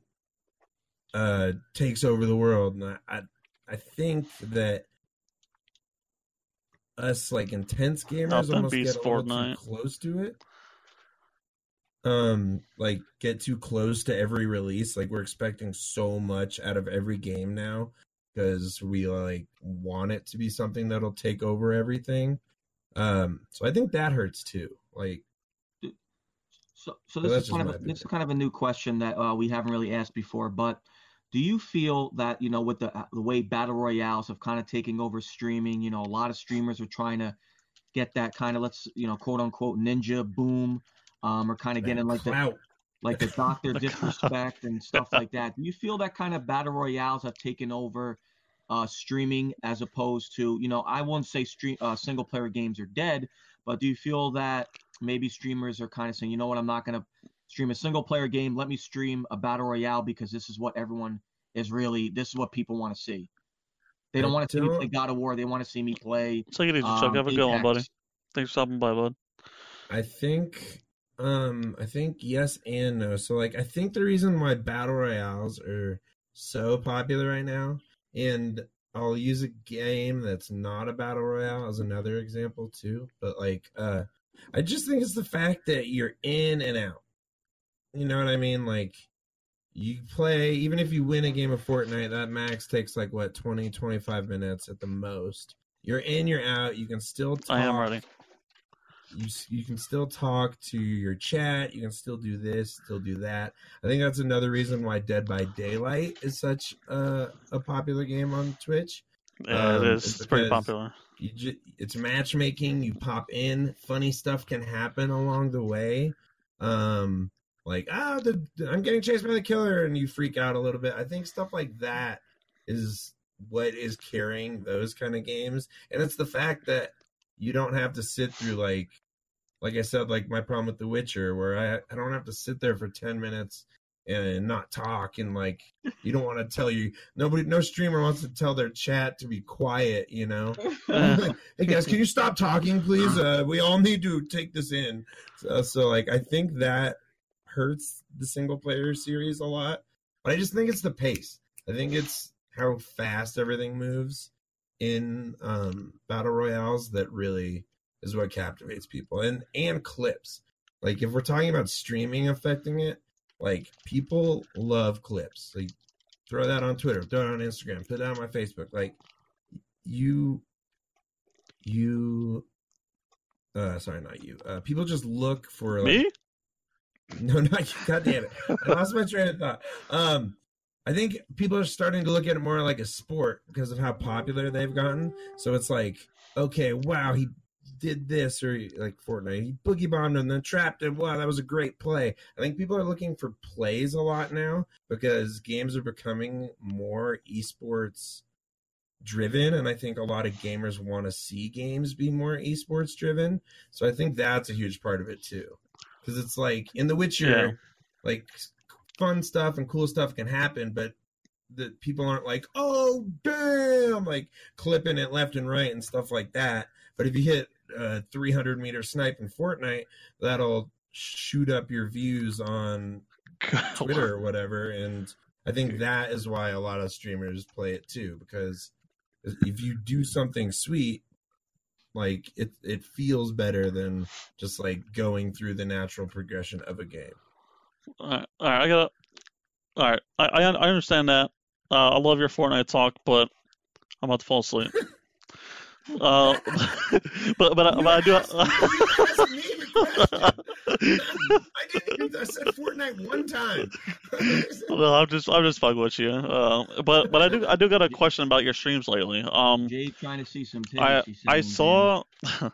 uh takes over the world. And I, I I think that us like intense gamers Nothing almost beats get a little Fortnite. too close to it. Um, like get too close to every release. Like we're expecting so much out of every game now because we like want it to be something that'll take over everything. Um, so I think that hurts too. Like, So, so Well, this that's is kind just of my a, this is opinion. kind of a new question that uh, we haven't really asked before. But do you feel that, you know, with the the way battle royales have kind of taken over streaming, you know, a lot of streamers are trying to get that kind of, let's, you know, quote unquote ninja boom, um, or kind of getting like the clout. like the doctor The disrespect and stuff like that. Do you feel that kind of battle royales have taken over uh, streaming as opposed to, you know, I won't say stream uh, single player games are dead, but do you feel that maybe streamers are kind of saying, you know what, I'm not going to stream a single player game. Let me stream a battle royale because this is what everyone is really, this is what people want to see. They don't I want to see me don't- play God of War. They want to see me play. Take it easy, Chuck. um, Have a good one, buddy. Apex. Thanks for stopping by, bud. I think um I think yes and no. So like I think the reason why battle royales are so popular right now, and I'll use a game that's not a battle royale as another example too, but like uh I just think it's the fact that you're in and out. You know what I mean? Like you play, even if you win a game of Fortnite, that max takes like what, twenty, twenty-five minutes at the most. You're in, you're out, you can still talk. I am ready. You you can still talk to your chat. You can still do this, still do that. I think that's another reason why Dead by Daylight is such a, a popular game on Twitch. Yeah, Um, it is. it's It's pretty because- popular. You ju- it's matchmaking. You pop in, funny stuff can happen along the way. Um, like ah, the, I'm getting chased by the killer, and you freak out a little bit. I think stuff like that is what is carrying those kind of games, and it's the fact that you don't have to sit through like, like I said, like my problem with The Witcher, where I I don't have to sit there for ten minutes and not talk, and like you don't want to tell you nobody, no streamer wants to tell their chat to be quiet, you know. Like, hey guys, can you stop talking, please? Uh, we all need to take this in. So, so like I think that hurts the single player series a lot. But I just think it's the pace. I think it's how fast everything moves in um, battle royales that really is what captivates people. And and clips. Like, if we're talking about streaming affecting it, like, people love clips. Like, throw that on Twitter, throw it on Instagram, put it on my Facebook. Like, you, you, uh, sorry, not you. Uh, people just look for, like, Me? No, not you. God damn it. I lost my train of thought. Um, I think people are starting to look at it more like a sport because of how popular they've gotten. So it's like, okay, wow, he did this, or like Fortnite, he boogie bombed and then trapped him. Wow, that was a great play. I think people are looking for plays a lot now because games are becoming more esports driven, and I think a lot of gamers want to see games be more esports driven. So I think that's a huge part of it too, because it's like in The Witcher, Yeah. like fun stuff and cool stuff can happen, but the people aren't like, oh damn, like clipping it left and right and stuff like that. But if you hit a three hundred meter snipe in Fortnite, that'll shoot up your views on Twitter or whatever. And I think that is why a lot of streamers play it too, because if you do something sweet, like it, it feels better than just like going through the natural progression of a game. All right, all right, I got. All right, I I, I understand that. Uh, I love your Fortnite talk, but I'm about to fall asleep. uh, but but, I- but I do. You asked me the question. I didn't even. I said Fortnite one time. Well, I'm just I'm just fucking with you. Uh, but but I do I do got a question about your streams lately. Um, Jade trying to see some titties. I she said, I "Oh, saw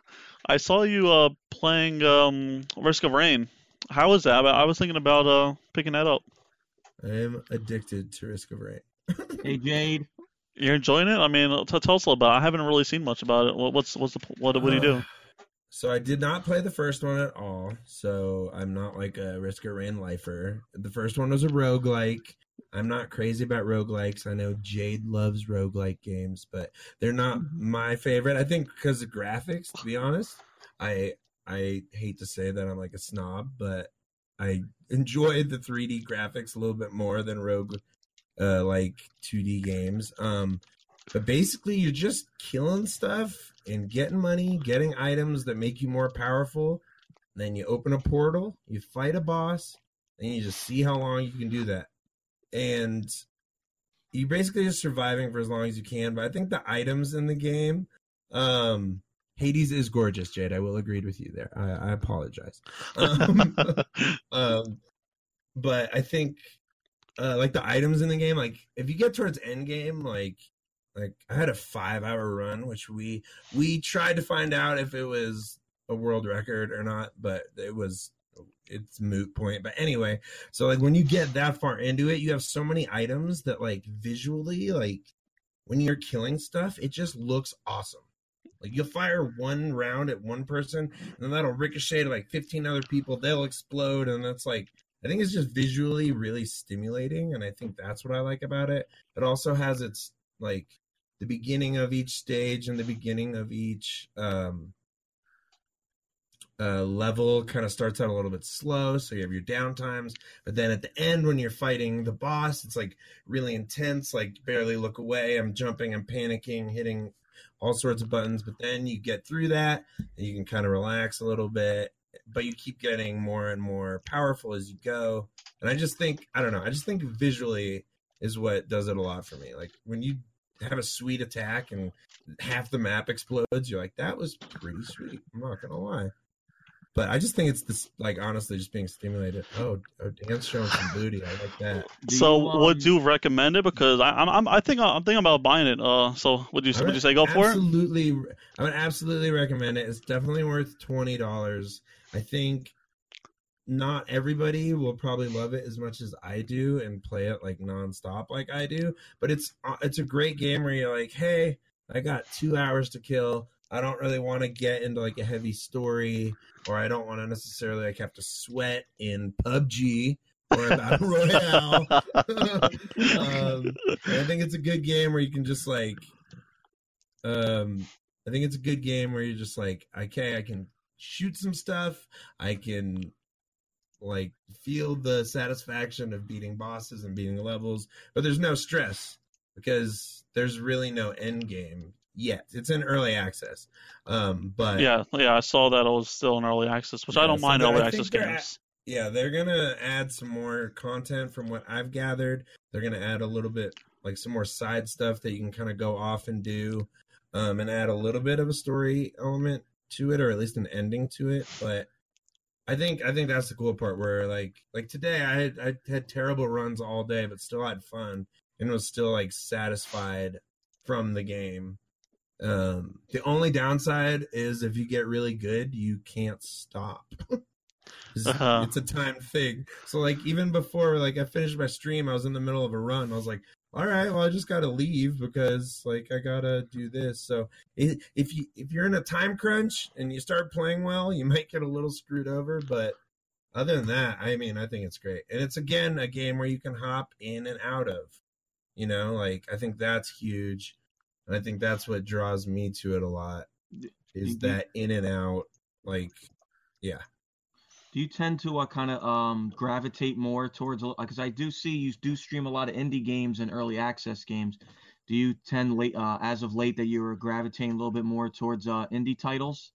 I saw you uh playing um Risk of Rain. How was that? I was thinking about uh picking that up. I am addicted to Risk of Rain. damn. Hey Jade, You're enjoying it? I mean, t- tell us a little about it. I haven't really seen much about it. What, what's what's the what what do you do? So I did not play the first one at all. So I'm not like a Risk of Rain lifer. The first one was a roguelike. I'm not crazy about roguelikes. I know Jade loves roguelike games, but they're not my favorite. I think because of graphics, to be honest. I I hate to say that I'm like a snob, but I enjoy the three D graphics a little bit more than rogue uh like two D games. Um but basically you're just killing stuff and getting money, getting items that make you more powerful. Then you open a portal, you fight a boss, and you just see how long you can do that. And you're basically just surviving for as long as you can. But I think the items in the game, um Hades is gorgeous, Jade. I will agree with you there. I, I apologize. Um, um, but I think uh, like the items in the game, like if you get towards end game, like like I had a five hour run, which we we tried to find out if it was a world record or not, but it was it's moot point. But anyway, so like when you get that far into it, you have so many items that like visually, like when you're killing stuff, it just looks awesome. Like you'll fire one round at one person, and then that'll ricochet to like fifteen other people. They'll explode, and that's like I think it's just visually really stimulating, and I think that's what I like about it. It also has its like the beginning of each stage and the beginning of each um, uh, level kind of starts out a little bit slow, so you have your downtimes. But then at the end, when you're fighting the boss, it's like really intense. Like barely look away. I'm jumping. I'm panicking. Hitting all sorts of buttons, but then you get through that and you can kind of relax a little bit, but you keep getting more and more powerful as you go. And I just think, I don't know, I just think visually is what does it a lot for me. Like when you have a sweet attack and half the map explodes, you're like, that was pretty sweet. I'm not going to lie. But I just think it's this, like, honestly, just being stimulated. Oh, oh Dan's showing some booty. I like that. Do So you, um, would you recommend it? Because I I'm, I'm I think I'm thinking about buying it. Uh, so would you I would you say go for it? Absolutely, I would absolutely recommend it. It's definitely worth twenty dollars. I think not everybody will probably love it as much as I do and play it like nonstop like I do. But it's it's a great game where you're like, hey, I got two hours to kill. I don't really want to get into like a heavy story, or I don't want to necessarily like have to sweat in P U B G or a battle royale. um, and I think it's a good game where you can just like, um, I think it's a good game where you're just like, okay, I can shoot some stuff, I can like feel the satisfaction of beating bosses and beating levels, but there's no stress because there's really no end game yet. It's in early access. Um, but yeah, yeah, I saw that it was still in early access, which yeah, I don't so mind I early think access they're games. At, yeah, they're gonna add some more content from what I've gathered. They're gonna add a little bit, like some more side stuff that you can kind of go off and do, um, and add a little bit of a story element to it, or at least an ending to it. But I think I think that's the cool part where like like today I had I had terrible runs all day, but still had fun and was still like satisfied from the game. Um, the only downside is if you get really good, you can't stop. it's, Uh-huh. it's a timed thing. So like even before like I finished my stream, I was in the middle of a run. I was like, all right, well I just gotta leave because like I gotta do this. So it, if you if you're in a time crunch and you start playing well, you might get a little screwed over. But other than that, I mean, I think it's great, and it's again a game where you can hop in and out of. You know, like I think that's huge, and I think that's what draws me to it a lot. Is that in and out, like, yeah. Do you tend to uh, kind of um, gravitate more towards, because I do see you do stream a lot of indie games and early access games. Do you tend late, uh, as of late, that you are gravitating a little bit more towards uh, indie titles?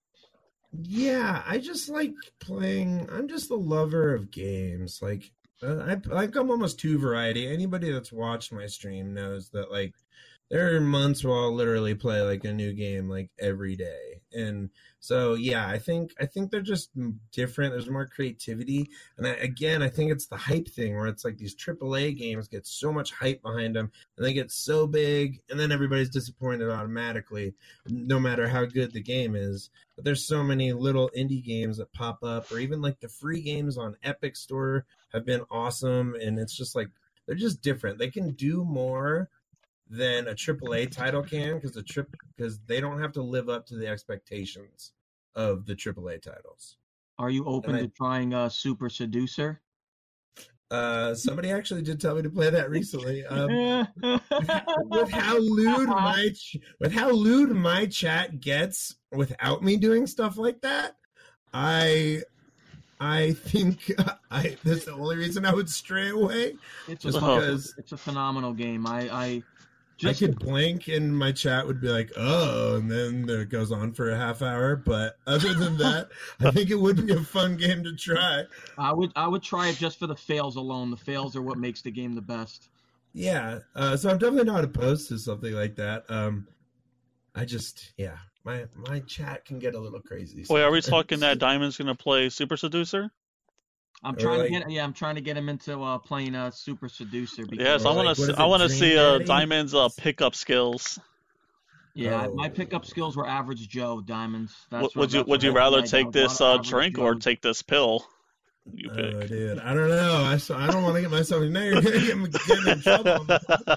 Yeah, I just like playing. I'm just a lover of games. Like, uh, I like I'm almost too variety. Anybody that's watched my stream knows that like there are months where I'll literally play like a new game like every day. And so, yeah, I think I think they're just different. There's more creativity. And I, again, I think it's the hype thing where it's like these triple A games get so much hype behind them and they get so big and then everybody's disappointed automatically, no matter how good the game is. But there's so many little indie games that pop up, or even like the free games on Epic Store have been awesome. And it's just like, they're just different. They can do more than a triple A title can because the trip because they don't have to live up to the expectations of the triple A titles. Are you open And to I- trying uh, Super Seducer? Uh, somebody actually did tell me to play that recently. Um, with how lewd my ch- with how lewd my chat gets without me doing stuff like that, I I think I that's the only reason I would stray away. It's Just a, because it's a phenomenal game. I, I Just, I could blink and my chat would be like, oh, and then it goes on for a half hour. But other than that, I think it would be a fun game to try. I would I would try it just for the fails alone. The fails are what makes the game the best. Yeah, uh, so I'm definitely not opposed to something like that. Um, I just, yeah, my my chat can get a little crazy. Wait, are we sometimes. talking that Diamond's going to play Super Seducer? I'm Or trying like- to get yeah, I'm trying to get him into uh, playing uh, Super Seducer. Because, Yes, Or I like, want what to. is See, it, I want to Dream see uh, Daddy? Diamond's uh, pickup skills. Yeah, Oh. my pickup skills were average Joe Diamonds. That's Would, what- would you that's Would you what rather I got. take A this lot uh, of average drink or Joes. take this pill? You Oh, pick. dude, I don't know. I, so I don't want to get myself in there. Get me- get me in trouble.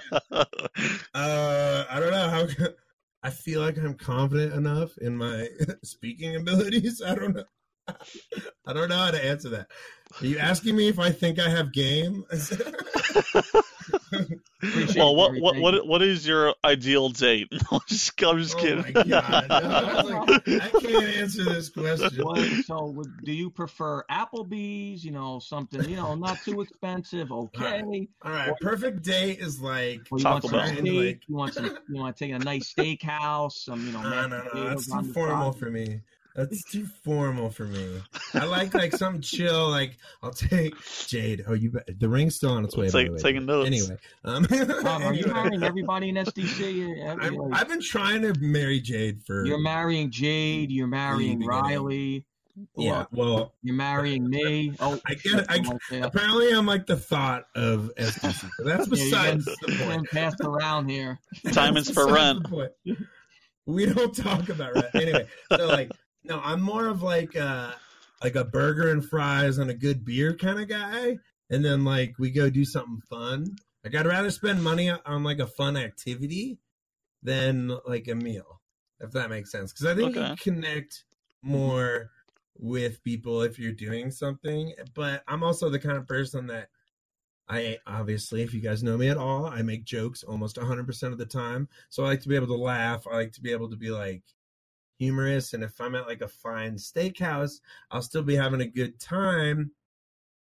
Uh, I don't know how. I feel like I'm confident enough in my speaking abilities. I don't know. I don't know how to answer that. Are you asking me if I think I have game? Appreciate Well, it, what Gary. what Thank what you. what is your ideal date? I'm just, I'm just Oh kidding. my god! No, I, was like, I can't answer this question. What, so, would, do you prefer Applebee's? You know, something you know, not too expensive. Okay. All right, perfect date is like. Well, you Taco want some Bell. trying, steak? like- You want some? You want to take a nice steakhouse? Some, you know, No, mashed no, no, potatoes that's on too the formal side? for me. That's too formal for me. I like like something chill. Like I'll take Jade. Oh, you bet- the ring's still on its way. by Take- the way, taking Jade. notes. Anyway, um, Um, are you anyway, marrying everybody in S D C? Every- I'm, like, I've been trying to marry Jade for. You're marrying Jade. You're marrying beginning. Riley. Who Yeah, else? well, You're marrying me. Oh, I get it. I, something like that. apparently, I'm like the thought of S D C. But that's Yeah, you're getting, besides the you're getting point. passed around here. Diamonds That's for besides rent. the point. We don't talk about rent anyway. So like, no, I'm more of like a like a burger and fries and a good beer kind of guy, and then like we go do something fun. Like I'd rather spend money on like a fun activity than like a meal, if that makes sense. Because I think Okay. you connect more with people if you're doing something. But I'm also the kind of person that I obviously, if you guys know me at all, I make jokes almost one hundred percent of the time. So I like to be able to laugh. I like to be able to be like humorous. And if I'm at like a fine steakhouse, I'll still be having a good time.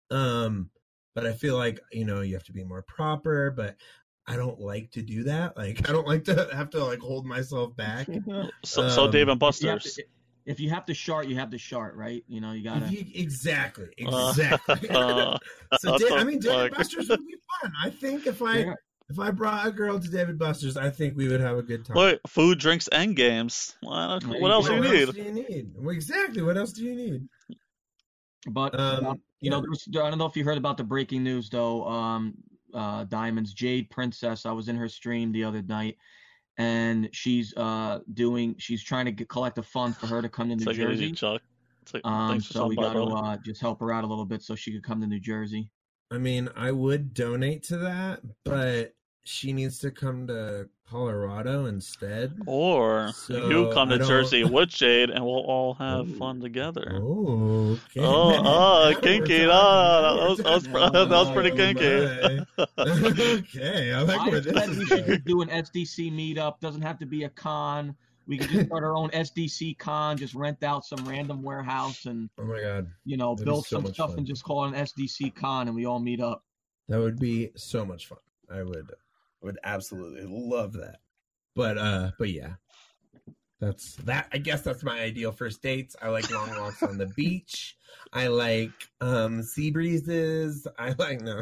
Um, but I feel like, you know, you have to be more proper, but I don't like to do that. Like, I don't like to have to like hold myself back. So, so Um, Dave and If you have Buster's. to, if you have to shart, you have to shart, right? You know, you gotta. If you- exactly, Uh, exactly. uh, so, what Da- the I mean, David fuck? Buster's would be fun. I think if I Yeah. if I brought a girl to David Buster's, I think we would have a good time. Wait, food, drinks, and games. What, There what you else go. do you What need? else do you need? Well, exactly. What else do you need? But Um, uh, you know, yeah. there's, I don't know if you heard about the breaking news though. Um, uh, Diamond's Jade Princess. I was in her stream the other night, and she's uh doing. She's trying to get, collect a fund for her to come to It's New like an easy Jersey. chuck. It's like, Um, thanks for so we stopping by, got to brother. uh, just help her out a little bit so she could come to New Jersey. I mean, I would donate to that, but she needs to come to Colorado instead. Or So, you come I to don't- Jersey with Jade, and we'll all have Ooh. fun together. Oh, okay. Oh, Now oh, we're kinky. talking. Oh, Now that we're was, that was, talking. that was pretty Oh, kinky. my. Okay, I like I where this said we is should going. just do an S D C meetup. Doesn't have to be a con. We could just start our own S D C con. Just rent out some random warehouse and Oh my god, you know That'd be build so some much stuff fun. and just call it an S D C con and we all meet up. that would be so much fun. I would would absolutely love that. But uh, but yeah, that's that. I guess that's my ideal first dates. I like long walks on the beach. I like um sea breezes. I like no.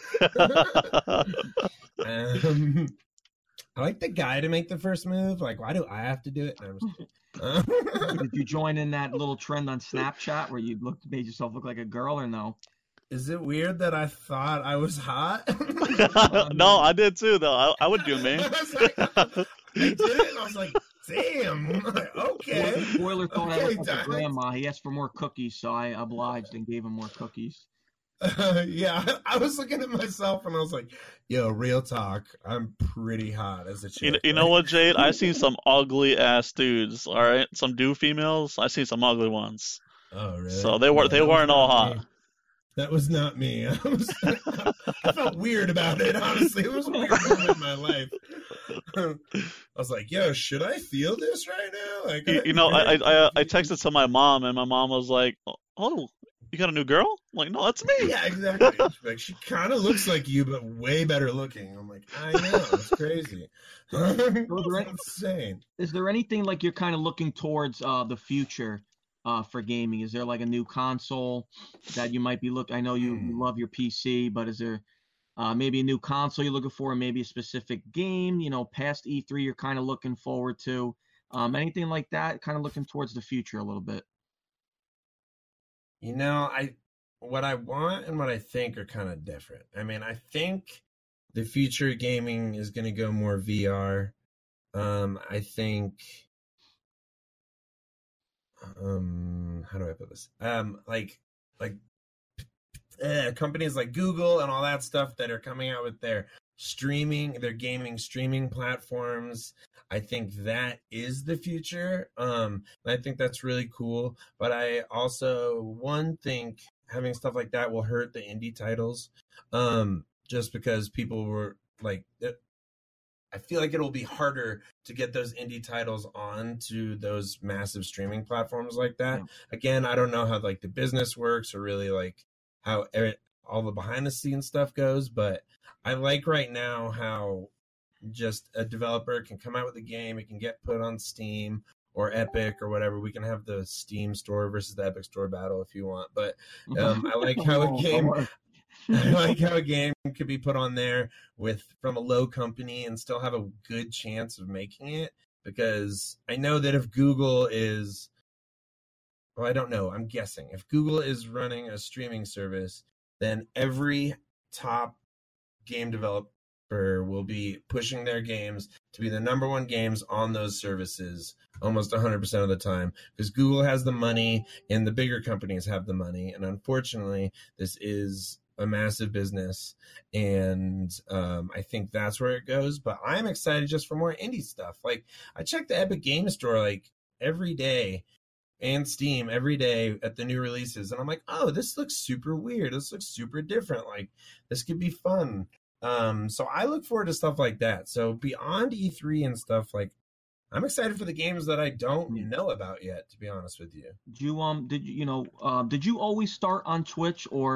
um, I like the guy to make the first move. Like, why do I have to do it? No, I'm just kidding. Uh, Did you join in that little trend on Snapchat where you looked made yourself look like a girl or no? Is it weird that I thought I was hot? No, I did too, though. I, I would do me. I was like, I did it, and I was like, damn. I'm like, okay. Spoiler thought I Okay, looked like a Diamond. grandma. He asked for more cookies, so I obliged and gave him more cookies. Uh, yeah, I, I was looking at myself and I was like, yo, real talk, I'm pretty hot as a chick. You, you know what, Jade? I've seen some ugly ass dudes. All right, some do females. I've seen some ugly ones. Oh, really? So they were No, they that was weren't all not hot. me. That was not me. I, was, I felt weird about it, honestly. It was a weird moment in my life. I was like, yo, should I feel this right now? Like, You, you know, I, I I I texted to my mom, and my mom was like, "Oh, you got a new girl?" I'm like, no, that's me. Yeah, exactly. She's like, she kind of looks like you, but way better looking. I'm like, I know, it's crazy. It's insane. Is there anything like you're kind of looking towards uh, the future uh, for gaming? Is there like a new console that you might be looking? I know you, you Hmm. love your P C, but is there uh, maybe a new console you're looking for, maybe a specific game? You know, past E three you're kind of looking forward to. Um, anything like that? Kind of looking towards the future a little bit. You know, I what I want and what I think are kind of different. I mean, I think the future of gaming is going to go more V R. Um, I think, um, how do I put this? Um, like, like uh, companies like Google and all that stuff that are coming out with their streaming, their gaming streaming platforms. I think that is the future. Um, and I think that's really cool. But I also, one, think having stuff like that will hurt the indie titles. Um, just because people were like, I feel like it'll be harder to get those indie titles onto those massive streaming platforms like that. Yeah. Again, I don't know how like the business works or really like how er- all the behind the scenes stuff goes, but I like right now how just a developer can come out with a game, it can get put on Steam or Epic or whatever. We can have the Steam store versus the Epic store battle if you want, but um, I like how a game. I like how a game could be put on there with from a low company and still have a good chance of making it, because I know that if Google is, well, I don't know, I'm guessing if Google is running a streaming service, then every top game developer will be pushing their games to be the number one games on those services almost one hundred percent of the time, because Google has the money and the bigger companies have the money. And unfortunately, this is a massive business, and um, I think that's where it goes. But I'm excited just for more indie stuff. Like, I check the Epic Game Store like every day, and Steam every day at the new releases, and I'm like, oh, this looks super weird. This looks super different. Like, this could be fun. Um, so I look forward to stuff like that. So beyond E three and stuff, like, I'm excited for the games that I don't know about yet, to be honest with you. Did you um did you you know um did you always start on Twitch, or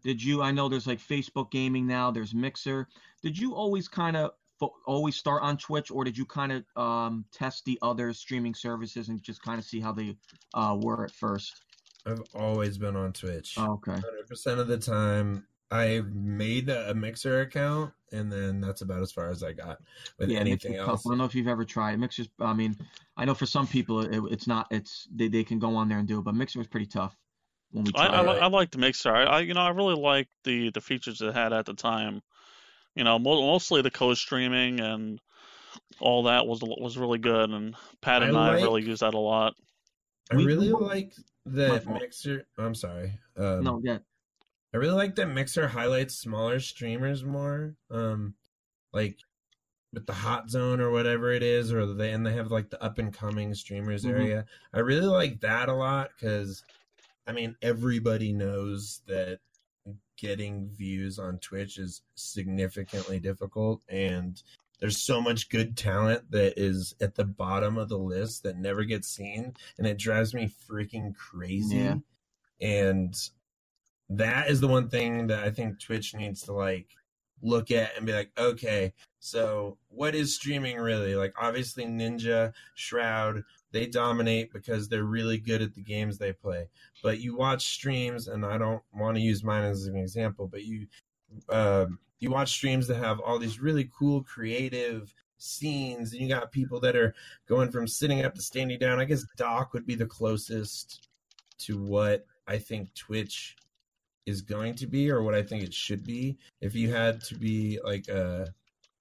Did you? I know there's like Facebook Gaming now. There's Mixer. Did you always kind of fo- always start on Twitch, or did you kind of um, test the other streaming services and just kind of see how they uh, were at first? I've always been on Twitch. Oh, okay. one hundred percent of the time, I made a, a Mixer account, and then that's about as far as I got with Yeah, anything Mixer's else. tough. I don't know if you've ever tried Mixer's. I mean, I know for some people it, it's not. It's they, they can go on there and do it, but Mixer was pretty tough when we I, tried I, it. li- I liked Mixer. I, I you know I really liked the the features it had at the time. You know, mo- mostly the co-streaming and all that was was really good, and Pat and I I, like- really used that a lot. I We- really we- like My that fault. Mixer. I'm sorry. Um, No, yeah, I really like that Mixer highlights smaller streamers more. Um, like with the hot zone or whatever it is, or they and they have like the up and coming streamers Mhm. area. I really like that a lot because, I mean, everybody knows that getting views on Twitch is significantly difficult, and there's so much good talent that is at the bottom of the list that never gets seen, and it drives me freaking crazy. Yeah. And that is the one thing that I think Twitch needs to like look at and be like, okay, so what is streaming really? Like, obviously Ninja, Shroud, they dominate because they're really good at the games they play. But you watch streams, and I don't want to use mine as an example, but you um, you watch streams that have all these really cool creative scenes, and you got people that are going from sitting up to standing down. I guess Doc would be the closest to what I think Twitch is going to be, or what I think it should be. If you had to be like a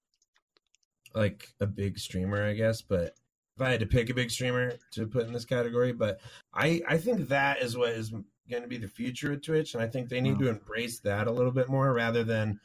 like a big streamer, I guess, but if I had to pick a big streamer to put in this category, but I I think that is what is going to be the future of Twitch, and I think they need to embrace that a little bit more rather than,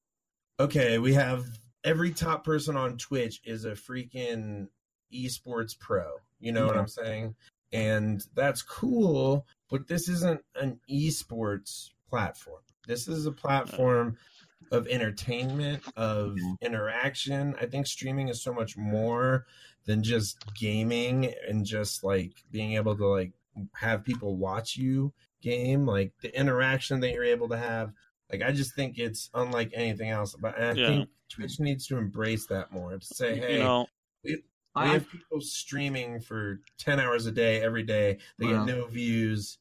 okay, we have every top person on Twitch is a freaking esports pro. You know what Yeah. I'm saying? And that's cool, but this isn't an esports platform. This is a platform of entertainment, of Mhm. interaction. I think streaming is so much more than just gaming and just like being able to like have people watch you game. Like the interaction that you're able to have, like I just think it's unlike anything else. But I Yeah. think Twitch needs to embrace that more, to say, hey, You know, we I, have people streaming for ten hours a day every day. They Wow. get no views.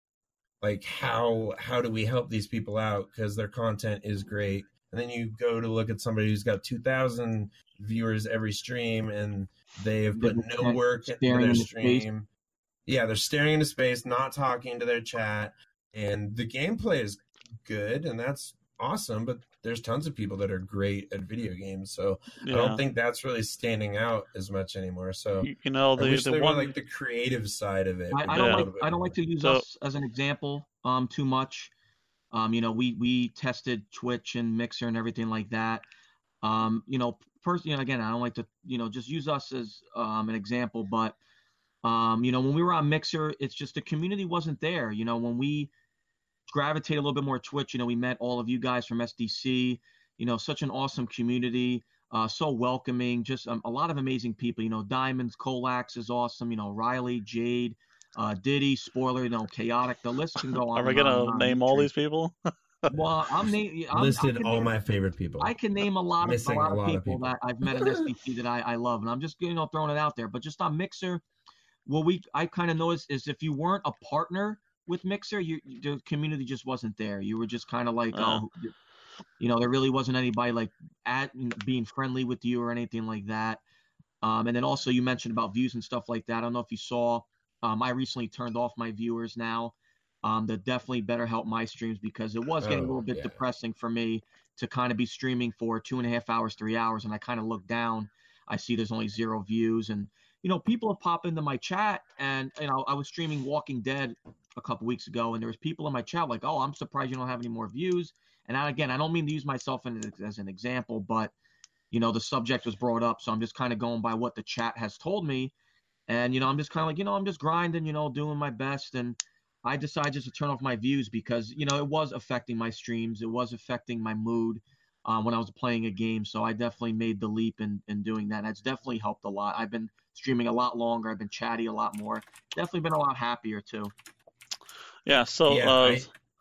Like how how do we help these people out, because their content is great? And then you go to look at somebody who's got two thousand viewers every stream, and they have put They're no work into staring their into space. stream. Yeah, they're staring into space, not talking to their chat, and the gameplay is good, and that's awesome. But there's tons of people that are great at video games, so I yeah. don't think that's really standing out as much anymore. So You, you know I the wish the there one were like the creative side of it. I, would I be don't a Yeah. like little bit I don't more. like to use So- us as an example um too much. Um, you know, we we tested Twitch and Mixer and everything like that. Um, you know, personally, you know, again, I don't like to, you know, just use us as um an example, but um, you know, when we were on Mixer, it's just the community wasn't there. You know, when we gravitated a little bit more Twitch, you know, we met all of you guys from S D C, you know, such an awesome community, uh, so welcoming, just um, a lot of amazing people. You know, Diamonds, Colax is awesome. You know, Riley, Jade, uh, Diddy, Spoiler, you know, Chaotic. The list can go on. Are we and on gonna and on. name all these people? Well, I'm naming. I'm, Listed I can all name, my favorite people. I can name a lot of Missing a lot, a lot of, of people people. that I've met in S D C that I, I love, and I'm just you know throwing it out there. But just on Mixer, what we I kind of noticed is if you weren't a partner with Mixer, you the community just wasn't there. You were just kind of like, Uh. oh, you know, there really wasn't anybody like at being friendly with you or anything like that. Um, and then also you mentioned about views and stuff like that. I don't know if you saw. Um, I recently turned off my viewers now. Um, that definitely better help my streams because it was getting a Oh, little bit yeah. depressing for me to kind of be streaming for two and a half hours, three hours, and I kind of look down. I see there's only zero views, and you know, people have popped into my chat, and you know, I was streaming Walking Dead a couple weeks ago, and there was people in my chat like, "Oh, I'm surprised you don't have any more views." And I, again, I don't mean to use myself in, as an example, but you know, the subject was brought up, so I'm just kind of going by what the chat has told me, and you know, I'm just kind of like, you know, I'm just grinding, you know, doing my best, and I decided just to turn off my views because, you know, it was affecting my streams. It was affecting my mood um, when I was playing a game. So I definitely made the leap in, in doing that. And it's definitely helped a lot. I've been streaming a lot longer. I've been chatty a lot more. Definitely been a lot happier too. Yeah. So Yeah, uh, I-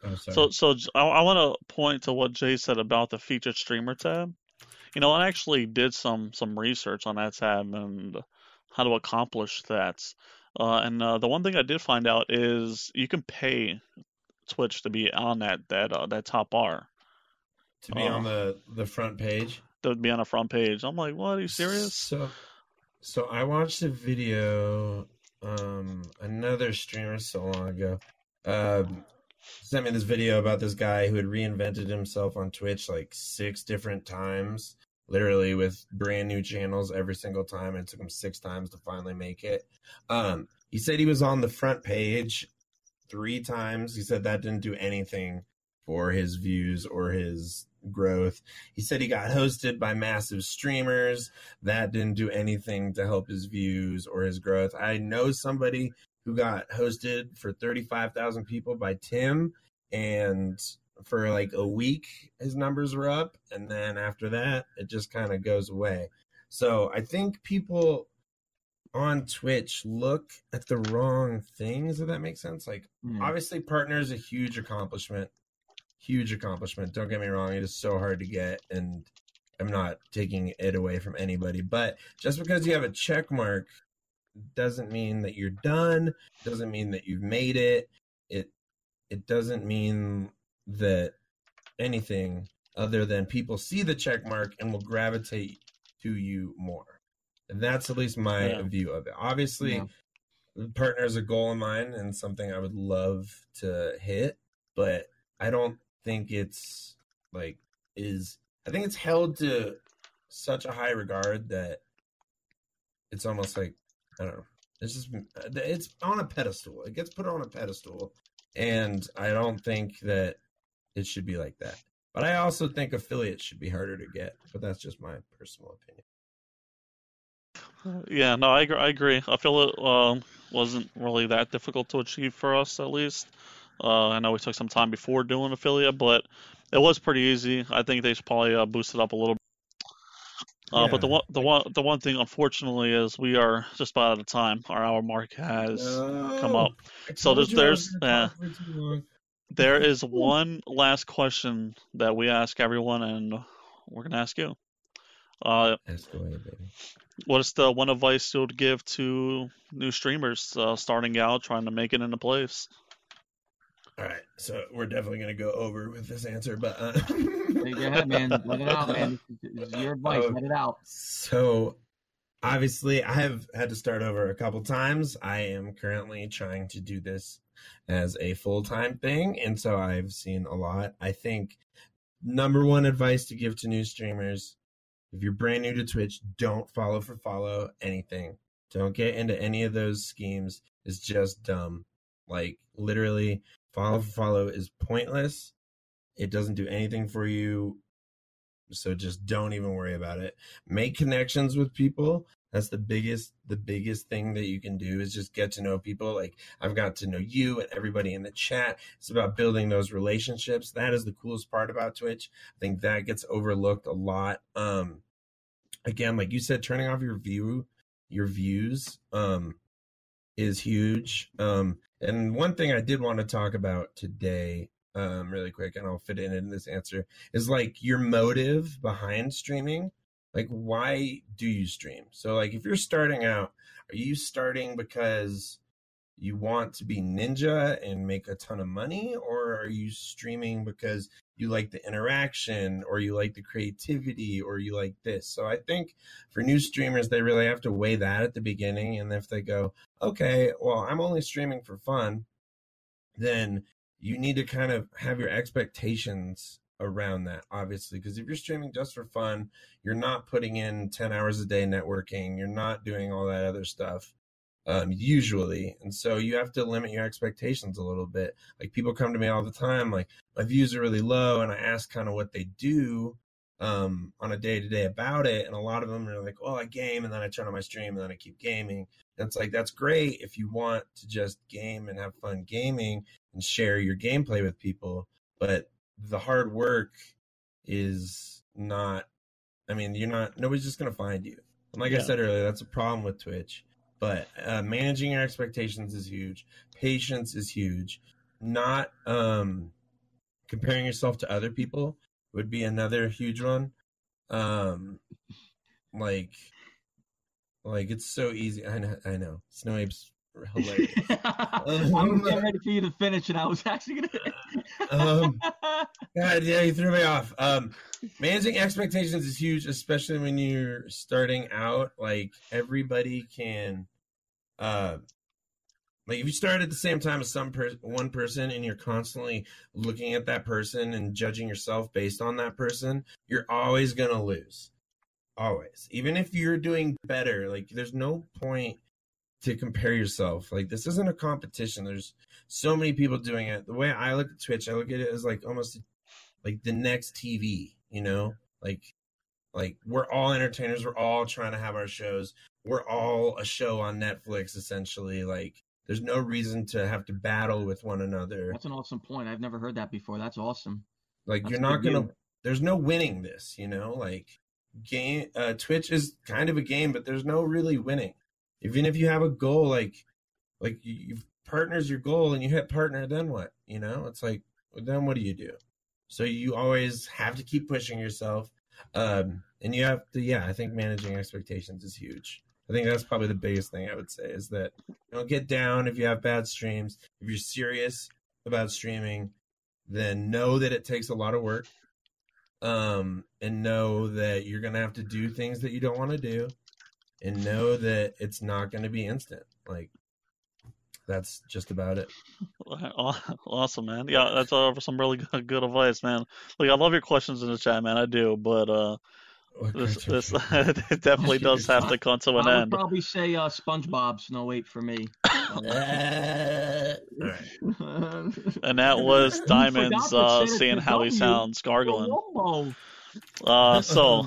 Oh, sorry. So, so j- I, I want to point to what Jay said about the featured streamer tab. You know, I actually did some some research on that tab and how to accomplish that. Uh, and uh, the one thing I did find out is you can pay Twitch to be on that that uh, that top bar. To be Uh, on the the front page. That would be on the front page. I'm like, what? Are you serious? So, so I watched a video. Um, another streamer so long ago, um, sent me this video about this guy who had reinvented himself on Twitch like six different times, literally with brand new channels every single time. It took him six times to finally make it. Um, he said he was on the front page three times. He said that didn't do anything for his views or his growth. He said he got hosted by massive streamers. That didn't do anything to help his views or his growth. I know somebody who got hosted for thirty-five thousand people by Tim, and for like a week his numbers were up, and then after that it just kind of goes away. So I think people on Twitch look at the wrong things, if that makes sense. Like, Mm. obviously partner is a huge accomplishment. Huge accomplishment. Don't get me wrong. It is so hard to get, and I'm not taking it away from anybody. But just because you have a check mark doesn't mean that you're done. Doesn't mean that you've made it. It it doesn't mean that anything other than people see the check mark and will gravitate to you more. And that's at least my Yeah. view of it. Obviously, Yeah. partner is a goal of mine and something I would love to hit, but I don't think it's like is I think it's held to such a high regard that it's almost like, I don't know, it's just it's on a pedestal. It gets put on a pedestal, and I don't think that it should be like that. But I also think affiliates should be harder to get, but that's just my personal opinion. Yeah, no, I agree. I agree. I feel it um, wasn't really that difficult to achieve for us, at least. Uh, I know we took some time before doing affiliate, but it was pretty easy. I think they should probably uh, boost it up a little. Uh, But the Yeah. one, the one, the one thing, unfortunately, is we are just about out of time. Our hour mark has come up. I So told there's, you I was there's, gonna uh, talk for too long. there is one last question that we ask everyone, and we're gonna ask you. Uh, Ask away, baby. what is the one advice you would give to new streamers uh, starting out, trying to make it into place? All right, so we're definitely gonna go over with this answer, but uh, Hey, go ahead, man. Let it out, man. This is, this is your advice. Oh. Let it out. So obviously I have had to start over a couple times. I am currently trying to do this as a full-time thing, and so I've seen a lot. I think number one advice to give to new streamers: if you're brand new to Twitch, don't follow for follow anything. Don't get into any of those schemes. It's just dumb. Like, literally, follow for follow is pointless. It doesn't do anything for you. So just don't even worry about it. Make connections with people. That's the biggest, the biggest thing that you can do is just get to know people. Like, I've got to know you and everybody in the chat. It's about building those relationships. That is the coolest part about Twitch. I think that gets overlooked a lot. Um, again, like you said, turning off your view, your views, um, is huge. Um, and one thing I did want to talk about today, um, really quick, and I'll fit it in this answer, is like your motive behind streaming. Like, why do you stream? So, like, if you're starting out, are you starting because you want to be ninja and make a ton of money, or are you streaming because you like the interaction, or you like the creativity, or you like this? So I think for new streamers, they really have to weigh that at the beginning. And if they go, okay, well, I'm only streaming for fun, then you need to kind of have your expectations around that, obviously, because if you're streaming just for fun, you're not putting in ten hours a day networking, you're not doing all that other stuff, um, usually. And so you have to limit your expectations a little bit. Like, people come to me all the time, like, my views are really low, and I ask kind of what they do um, on a day-to-day about it, and a lot of them are like, well, I game, and then I turn on my stream, and then I keep gaming. And it's like, that's great if you want to just game and have fun gaming and share your gameplay with people, but the hard work is not, I mean, you're not, nobody's just going to find you. And like Yeah. I said earlier, that's a problem with Twitch. But uh, managing your expectations is huge. Patience is huge. Not, um, comparing yourself to other people would be another huge one. Um, like, like it's so easy. I know, I know. Snow Ape's hilarious. um, I was getting ready for you to finish, and I was actually gonna. um, God, yeah, you threw me off. Um, managing expectations is huge, especially when you're starting out. Like everybody can, uh, like if you start at the same time as some per- one person, and you're constantly looking at that person and judging yourself based on that person, you're always gonna lose. Always, even if you're doing better, like there's no point to compare yourself. Like this isn't a competition. There's so many people doing it. The way I look at Twitch, I look at it as like almost like the next T V, you know, like, like we're all entertainers. We're all trying to have our shows. We're all a show on Netflix, essentially. Like there's no reason to have to battle with one another. That's an awesome point. I've never heard that before. That's awesome. Like That's you're not good going view. to, there's no winning this, you know, like game, uh, Twitch is kind of a game, but there's no really winning. Even if you have a goal, like, like you, you partners your goal and you hit partner, then what? You know, it's like, then what do you do? So you always have to keep pushing yourself. Um, and you have to, yeah, I think managing expectations is huge. I think that's probably the biggest thing I would say is that don't get down if you have bad streams. If you're serious about streaming, then know that it takes a lot of work. Um, and know that you're going to have to do things that you don't want to do. And know that it's not going to be instant. Like, that's just about it. Awesome, man. Yeah, that's uh, some really good, good advice, man. Like, I love your questions in the chat, man. I do, but uh, this this it definitely does have to come to an I would end. probably say uh, SpongeBob Snow Ape for me. All right. And that was You Diamonds forgot to uh, say it seeing to how he W. sounds gargling. Whoa. Uh, so.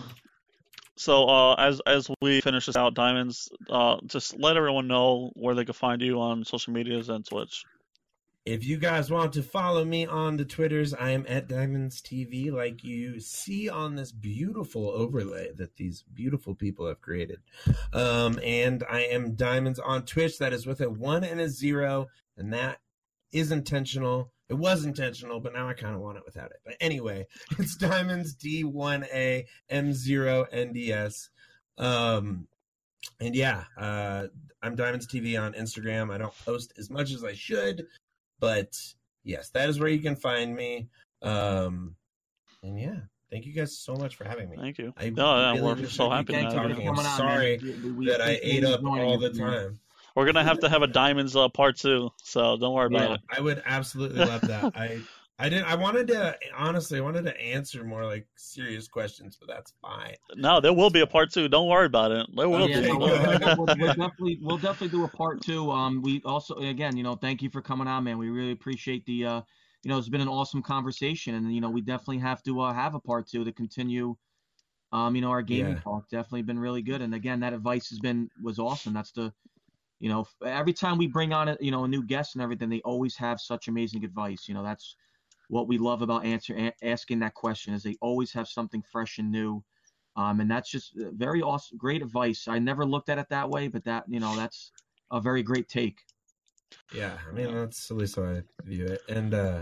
So uh, as as we finish this out, Diamonds, uh, just let everyone know where they can find you on social medias and Twitch. If you guys want to follow me on the Twitters, I am at Diamonds T V, like you see on this beautiful overlay that these beautiful people have created. Um, and I am Diamonds on Twitch. That is with a one and a zero, and that is intentional. It was intentional, but now I kind of want it without it. But anyway, it's Diamonds D one A M zero N D S. Um, and yeah, uh, I'm Diamonds T V on Instagram. I don't post as much as I should, but yes, that is where you can find me. Um, and yeah, thank you guys so much for having me. Thank you. I No, yeah, really we're wish so I happy could to keep have you. talking. I'm Coming on, sorry man. We- we that I appreciate ate you up joining all us, the man. time. We're gonna have to have a Diamonds uh, part two, so don't worry about Yeah, it. I would absolutely love that. I I didn't I wanted to honestly I wanted to answer more like serious questions, but that's fine. No, there will be a part two. Don't worry about it. There will Okay, be. Yeah, good. we'll, we'll, we'll definitely we'll definitely do a part two. Um, we also again, you know, thank you for coming on, man. We really appreciate the uh, you know, it's been an awesome conversation, and you know, we definitely have to uh, have a part two to continue. Um, you know, our gaming Yeah. talk definitely been really good, and again, that advice has been was awesome. That's the, you know, every time we bring on a you know a new guest and everything, they always have such amazing advice. You know, that's what we love about answer a- asking that question is they always have something fresh and new. Um, and that's just very awesome, great advice. I never looked at it that way, but that, you know, that's a very great take. Yeah, I mean that's at least how I view it. And uh,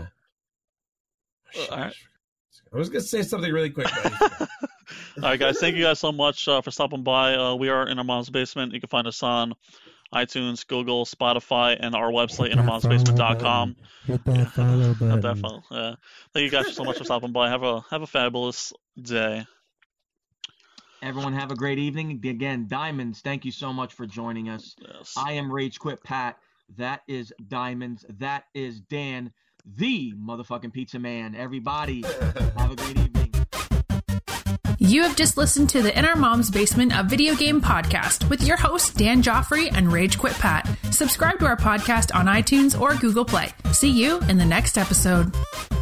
shit, all right. I was gonna say something really quick. But I forgot. All right, guys. Thank you guys so much uh, for stopping by. Uh, we are in our mom's basement. You can find us on iTunes, Google, Spotify, and our website, inner moms basement dot com. Hit that follow Not button. that fun. Yeah. Thank you guys so much for stopping by. Have a have a fabulous day. Everyone have a great evening. Again, Diamonds, thank you so much for joining us. Yes. I am Rage Quit Pat. That is Diamonds. That is Dan, the motherfucking pizza man. Everybody, have a great evening. You have just listened to the In Our Mom's Basement, a video game podcast with your hosts, Dan Joffrey and Rage Quit Pat. Subscribe to our podcast on iTunes or Google Play. See you in the next episode.